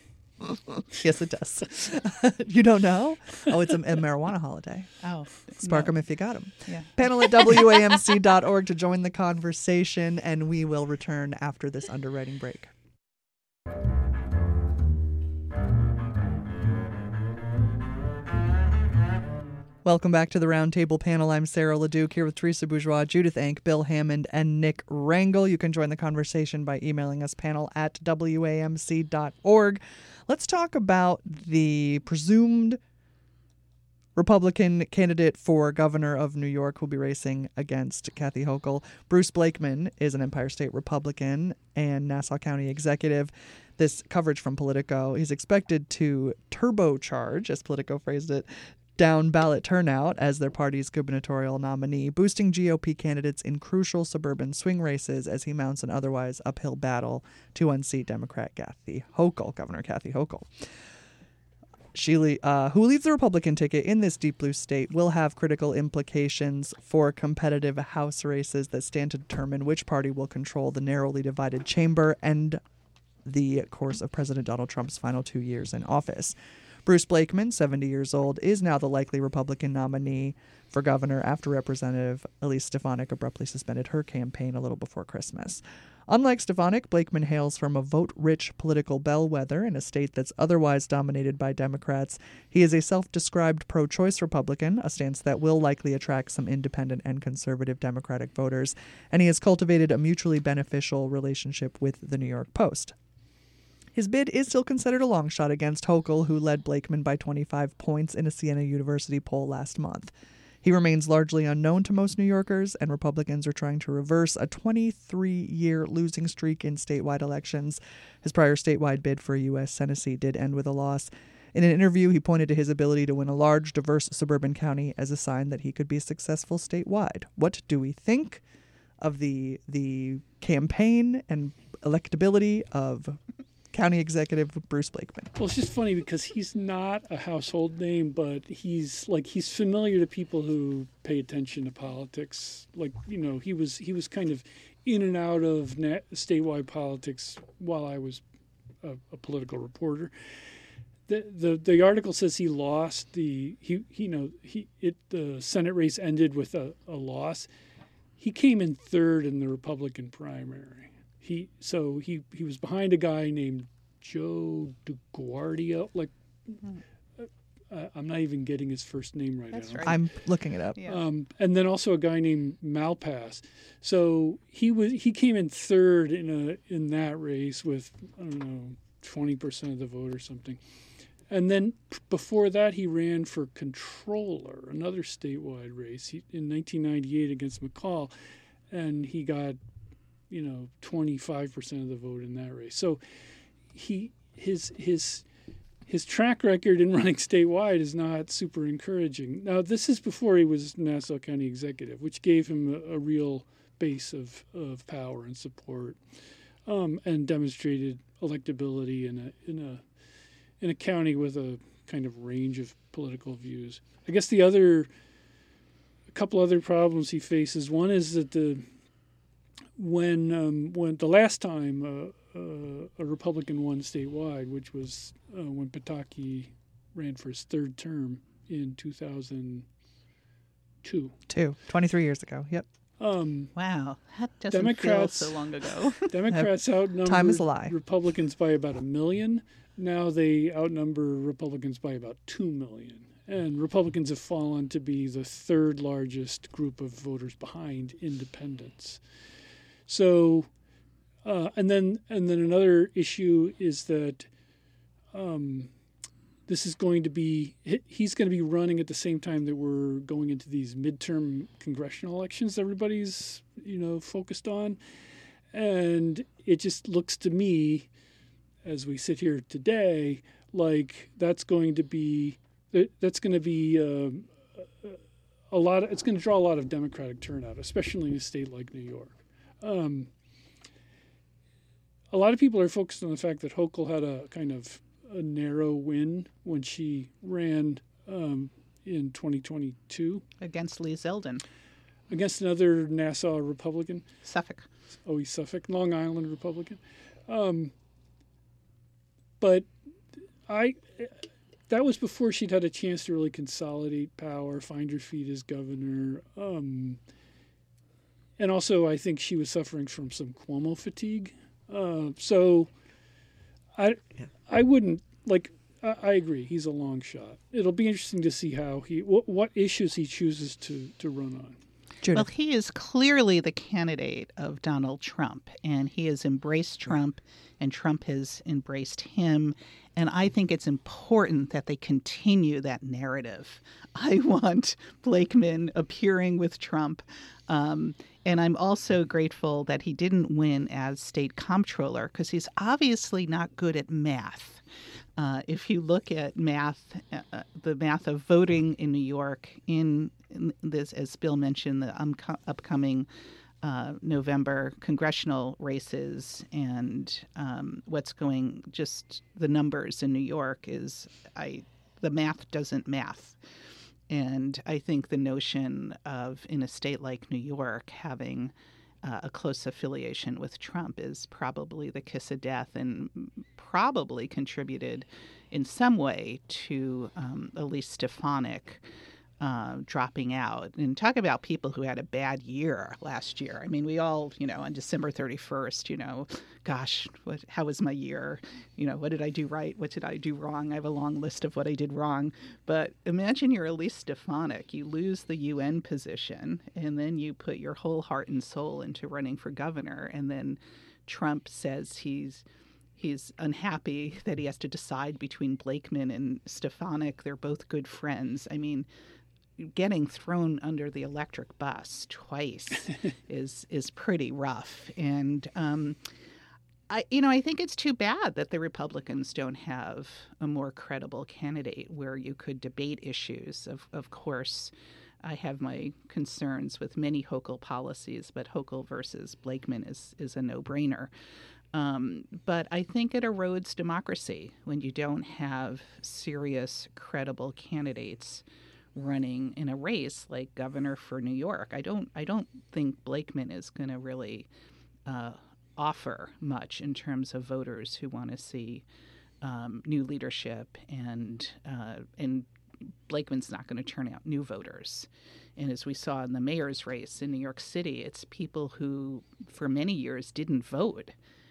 Yes, it does. You don't know? Oh, it's a, a marijuana holiday. Oh, Spark no. them if you got them. Yeah. Panel at W A M C dot org to join the conversation, and we will return after this underwriting break. Welcome back to the Roundtable panel. I'm Sarah LeDuc here with Teresa Bourgeois, Judith Enck, Bill Hammond, and Nick Rangel. You can join the conversation by emailing us panel at W A M C dot org. Let's talk about the presumed Republican candidate for governor of New York who'll be racing against Kathy Hochul. Bruce Blakeman is an Empire State Republican and Nassau County executive. This coverage from Politico, he's expected to turbocharge, as Politico phrased it, down ballot turnout as their party's gubernatorial nominee, boosting G O P candidates in crucial suburban swing races as he mounts an otherwise uphill battle to unseat Democrat Kathy Hochul, Governor Kathy Hochul. She, uh, who leads the Republican ticket in this deep blue state, will have critical implications for competitive House races that stand to determine which party will control the narrowly divided chamber and the course of President Donald Trump's final two years in office. Bruce Blakeman, seventy years old, is now the likely Republican nominee for governor after Representative Elise Stefanik abruptly suspended her campaign a little before Christmas. Unlike Stefanik, Blakeman hails from a vote-rich political bellwether in a state that's otherwise dominated by Democrats. He is a self-described pro-choice Republican, a stance that will likely attract some independent and conservative Democratic voters, and he has cultivated a mutually beneficial relationship with the New York Post. His bid is still considered a long shot against Hochul, who led Blakeman by twenty-five points in a Siena University poll last month. He remains largely unknown to most New Yorkers, and Republicans are trying to reverse a twenty-three-year losing streak in statewide elections. His prior statewide bid for a U S Senate seat did end with a loss. In an interview, he pointed to his ability to win a large, diverse suburban county as a sign that he could be successful statewide. What do we think of the the campaign and electability of County Executive Bruce Blakeman? Well, it's just funny because he's not a household name, but he's like he's familiar to people who pay attention to politics. Like, you know, he was he was kind of in and out of net, statewide politics while I was a, a political reporter. The, the the article says he lost the he, he you know he it the Senate race ended with a, a loss. He came in third in the Republican primary. He so he, he was behind a guy named Joe DeGuardia. Like, Uh, I'm not even getting his first name right That's now. right. I'm looking it up. Yeah. Um, and then also a guy named Malpass. So he was he came in third in a in that race with I don't know twenty percent of the vote or something. And then before that, he ran for controller, another statewide race he, in nineteen ninety-eight against McCall, and he got, you know, twenty-five percent of the vote in that race. So he his his his track record in running statewide is not super encouraging. Now, this is before he was Nassau County executive, which gave him a, a real base of, of power and support, um, and demonstrated electability in a in a in a county with a kind of range of political views. I guess the other, a couple other problems he faces. One is that the when um, when the last time uh, uh, a Republican won statewide, which was uh, when Pataki ran for his third term in two thousand two. Two. twenty-three years ago. Yep. Um, wow, that doesn't Democrats, feel so long ago. Democrats outnumbered Time is a lie. Republicans by about a million. Now they outnumber Republicans by about two million. And Republicans have fallen to be the third largest group of voters behind independents. So, uh, and then and then another issue is that um, this is going to be, he's going to be running at the same time that we're going into these midterm congressional elections everybody's, you know, focused on. And it just looks to me, as we sit here today, like that's going to be that's going to be uh, a lot. Of, it's going to draw a lot of Democratic turnout, especially in a state like New York. Um, a lot of people are focused on the fact that Hochul had a kind of a narrow win when she ran um, in twenty twenty-two Against Lee Zeldin. Against another Nassau Republican. Suffolk. Oh, he's Suffolk, Long Island Republican. Um, But I, that was before she'd had a chance to really consolidate power, find her feet as governor. Um, and also, I think she was suffering from some Cuomo fatigue. Uh, so I, I wouldn't, like, I, I agree. He's a long shot. It'll be interesting to see how he, what, what issues he chooses to, to run on. Judith. Well, he is clearly the candidate of Donald Trump, and he has embraced Trump, and Trump has embraced him. And I think it's important that they continue that narrative. I want Blakeman appearing with Trump. Um, and I'm also grateful that he didn't win as state comptroller, because he's obviously not good at math. Uh, if you look at math, uh, the math of voting in New York in, in this, as Bill mentioned, the um, upcoming uh, November congressional races and um, what's going, just the numbers in New York is, I the math doesn't math. And I think the notion of, in a state like New York, having uh, a close affiliation with Trump is probably the kiss of death, and probably contributed in some way to um, Elise Stefanik uh, dropping out. And talk about people who had a bad year last year. I mean, we all, you know, on December thirty-first, you know, gosh, what, how was my year? You know, what did I do right? What did I do wrong? I have a long list of what I did wrong. But imagine you're Elise Stefanik. You lose the U N position, and then you put your whole heart and soul into running for governor. And then Trump says he's he's unhappy that he has to decide between Blakeman and Stefanik. They're both good friends. I mean, getting thrown under the electric bus twice is is pretty rough. And um, I, you know, I think it's too bad that the Republicans don't have a more credible candidate where you could debate issues. Of of course, I have my concerns with many Hochul policies, but Hochul versus Blakeman is is a no-brainer. Um, but I think it erodes democracy when you don't have serious, credible candidates running in a race like governor for New York. I don't I don't think Blakeman is going to really uh, offer much in terms of voters who want to see um, new leadership, and uh, and Blakeman's not going to turn out new voters. And as we saw in the mayor's race in New York City, it's people who for many years didn't vote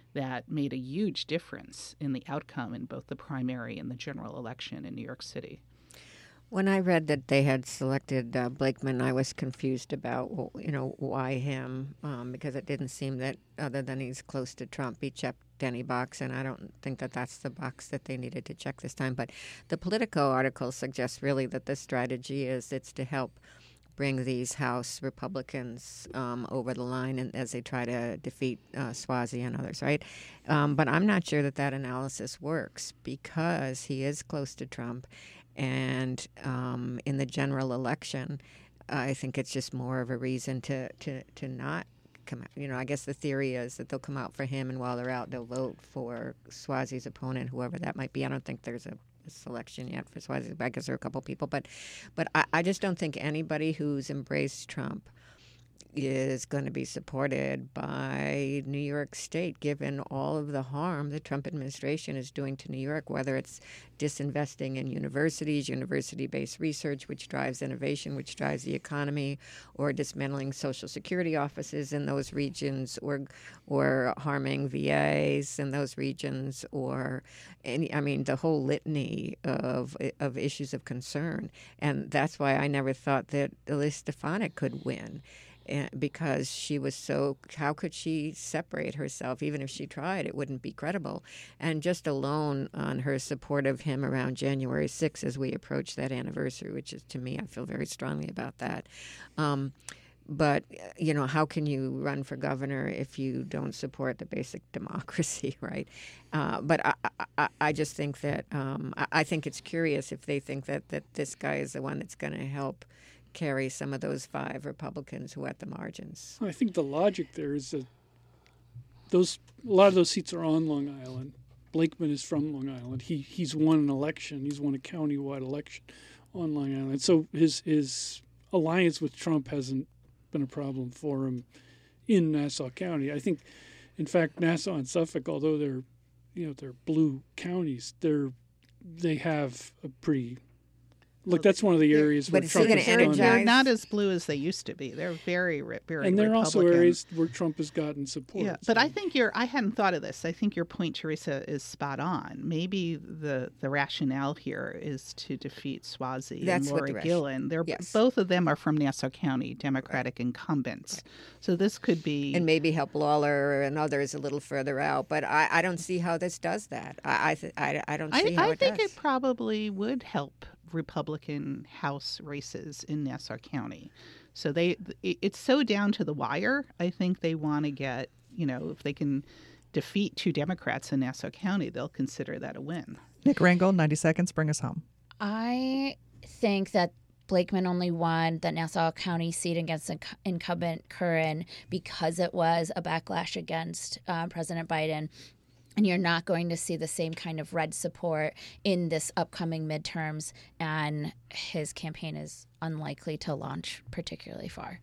that made a huge difference in the outcome in both the primary and the general election in New York City. When I read that they had selected uh, Blakeman, I was confused about, well, you know, why him, um, because it didn't seem that, other than he's close to Trump, he checked any box, and I don't think that that's the box that they needed to check this time. But the Politico article suggests really that the strategy is it's to help bring these House Republicans um, over the line and as they try to defeat uh, Suozzi and others, right? Um, but I'm not sure that that analysis works because he is close to Trump. And um, in the general election, I think it's just more of a reason to, to, to not come out. You know, I guess the theory is that they'll come out for him, and while they're out, they'll vote for Suozzi's opponent, whoever that might be. I don't think there's a selection yet for Suozzi. I guess there are a couple people. But, but I, I just don't think anybody who's embraced Trump is going to be supported by New York State, given all of the harm the Trump administration is doing to New York, whether it's disinvesting in universities, university-based research, which drives innovation, which drives the economy, or dismantling Social Security offices in those regions, or or harming V As in those regions, or any, I mean, the whole litany of of issues of concern. And that's why I never thought that Elise Stefanik could win. Because she was so, how could she separate herself? Even if she tried, it wouldn't be credible. And just alone on her support of him around January sixth as we approach that anniversary, which is, to me, I feel very strongly about that. Um, but, you know, how can you run for governor if you don't support the basic democracy, right? Uh, but I, I, I just think that, um, I, I think it's curious if they think that, that this guy is the one that's going to help carry some of those five Republicans who are at the margins. I think the logic there is that those a lot of those seats are on Long Island. Blakeman is from Long Island. He he's won an election. He's won a countywide election on Long Island. So his his alliance with Trump hasn't been a problem for him in Nassau County. I think, in fact, Nassau and Suffolk, although they're you know they're blue counties, they're they have a pretty Look, that's one of the areas but where Trump is has gonna done. energize- They're not as blue as they used to be. They're very, very And there are Republican. also areas where Trump has gotten support. Yeah, but so. I think you're. I hadn't thought of this. I think your point, Teresa, is spot on. Maybe the the rationale here is to defeat Suozzi That's and what Laura the ration- Gillen. They're yes. both of them are from Nassau County, Democratic incumbents. So this could be And maybe help Lawler and others a little further out. But I, I don't see how this does that. I I, th- I, I don't see I, how I it think does. it probably would help Republican House races in Nassau County. So they, it, it's so down to the wire. I think they want to get, you know, if they can defeat two Democrats in Nassau County, they'll consider that a win. Nick Rangel, ninety seconds, bring us home. I think that Blakeman only won the Nassau County seat against inc- incumbent Curran because it was a backlash against uh, President Biden. And you're not going to see the same kind of red support in this upcoming midterms, and his campaign is unlikely to launch particularly far.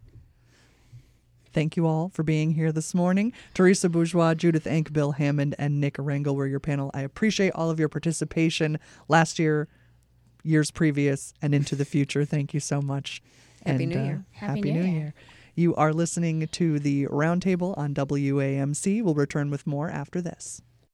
Thank you all for being here this morning. Teresa Bourgeois, Judith Enck, Bill Hammond, and Nick Rangel were your panel. I appreciate all of your participation last year, years previous, and into the future. Thank you so much. Happy and, New uh, Year. Happy, Happy New New Year. Year. You are listening to the Roundtable on W A M C. We'll return with more after this.